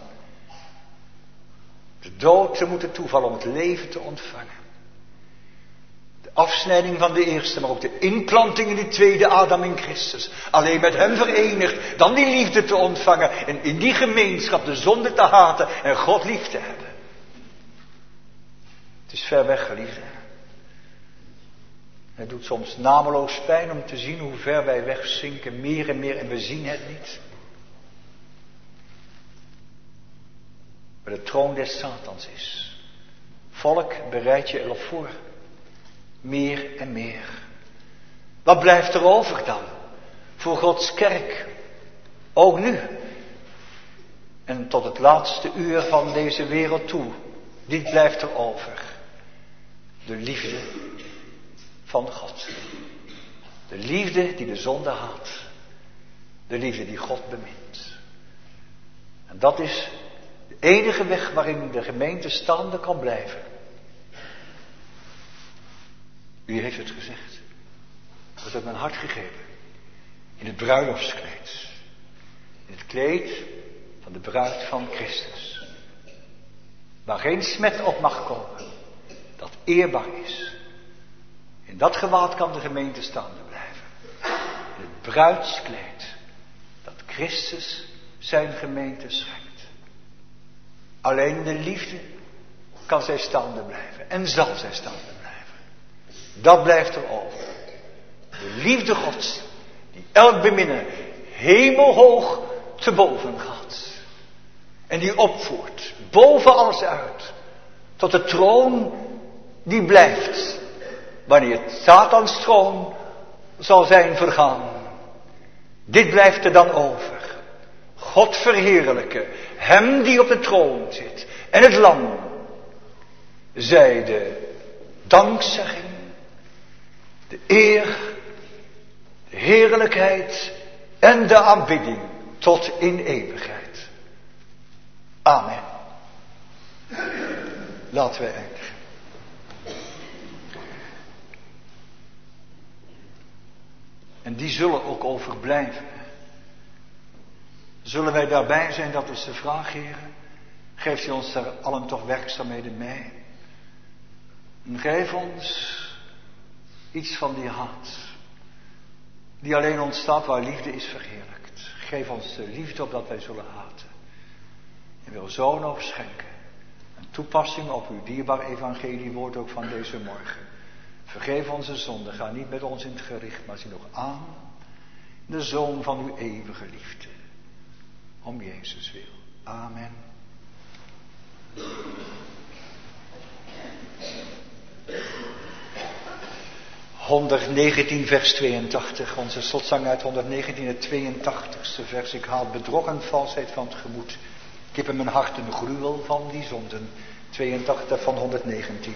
De dood zou moeten toevallen om het leven te ontvangen. De afsnijding van de eerste, maar ook de inplanting in die tweede Adam in Christus. Alleen met hem verenigd, dan die liefde te ontvangen. En in die gemeenschap de zonde te haten en God lief te hebben. Het is ver weg, geliefde. Het doet soms nameloos pijn om te zien hoe ver wij wegzinken, meer en meer, en we zien het niet. Waar de troon des Satans is. Volk, bereid je erop voor. Meer en meer. Wat blijft er over dan? Voor Gods kerk. Ook nu. En tot het laatste uur van deze wereld toe. Dit blijft er over. De liefde van God. De liefde die de zonde haat. De liefde die God bemint. En dat is de enige weg waarin de gemeente staande kan blijven. Wie heeft het gezegd? Dat heb mijn hart gegeven. In het bruiloftskleed. In het kleed van de bruid van Christus. Waar geen smet op mag komen. Dat eerbaar is. In dat gewaad kan de gemeente staande blijven. In het bruidskleed. Dat Christus zijn gemeente schenkt. Alleen in de liefde kan zij staande blijven. En zal zij staande blijven. Dat blijft er over. De liefde Gods. Die elk beminnen hemelhoog te boven gaat. En die opvoert. Boven alles uit. Tot de troon die blijft. Wanneer Satans troon zal zijn vergaan. Dit blijft er dan over. God verheerlijken. Hem die op de troon zit. En het lam. Zij de dankzegging. De eer. De heerlijkheid. En de aanbidding. Tot in eeuwigheid. Amen. Laten we eindigen. En die zullen ook overblijven. Zullen wij daarbij zijn, dat is de vraag, heren. Geeft u ons daar allen toch werkzaamheden mee. En geef ons iets van die haat. Die alleen ontstaat waar liefde is verheerlijkt. Geef ons de liefde opdat wij zullen haten. En wil zo'n ook schenken. Een toepassing op uw dierbaar evangeliewoord ook van deze morgen. Vergeef onze zonden, ga niet met ons in het gericht, maar zie nog aan de Zoon van uw eeuwige liefde. Om Jezus wil. Amen. honderdnegentien vers tweeëntachtig, onze slotzang uit honderdnegentien, het tweeëntachtigste vers. Ik haal bedrog valsheid van het gemoed. Ik heb in mijn hart een gruwel van die zonden. tweeëntachtig van honderdnegentien.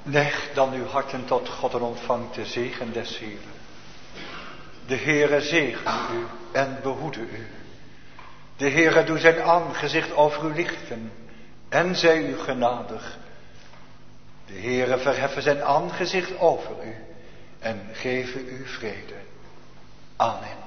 Neig dan uw harten tot God en ontvangt de zegen des Heeren. De Heere zegen u en behoede u. De Heere doe zijn aangezicht over u lichten en zij u genadig. De Heere verheffen zijn aangezicht over u en geven u vrede. Amen.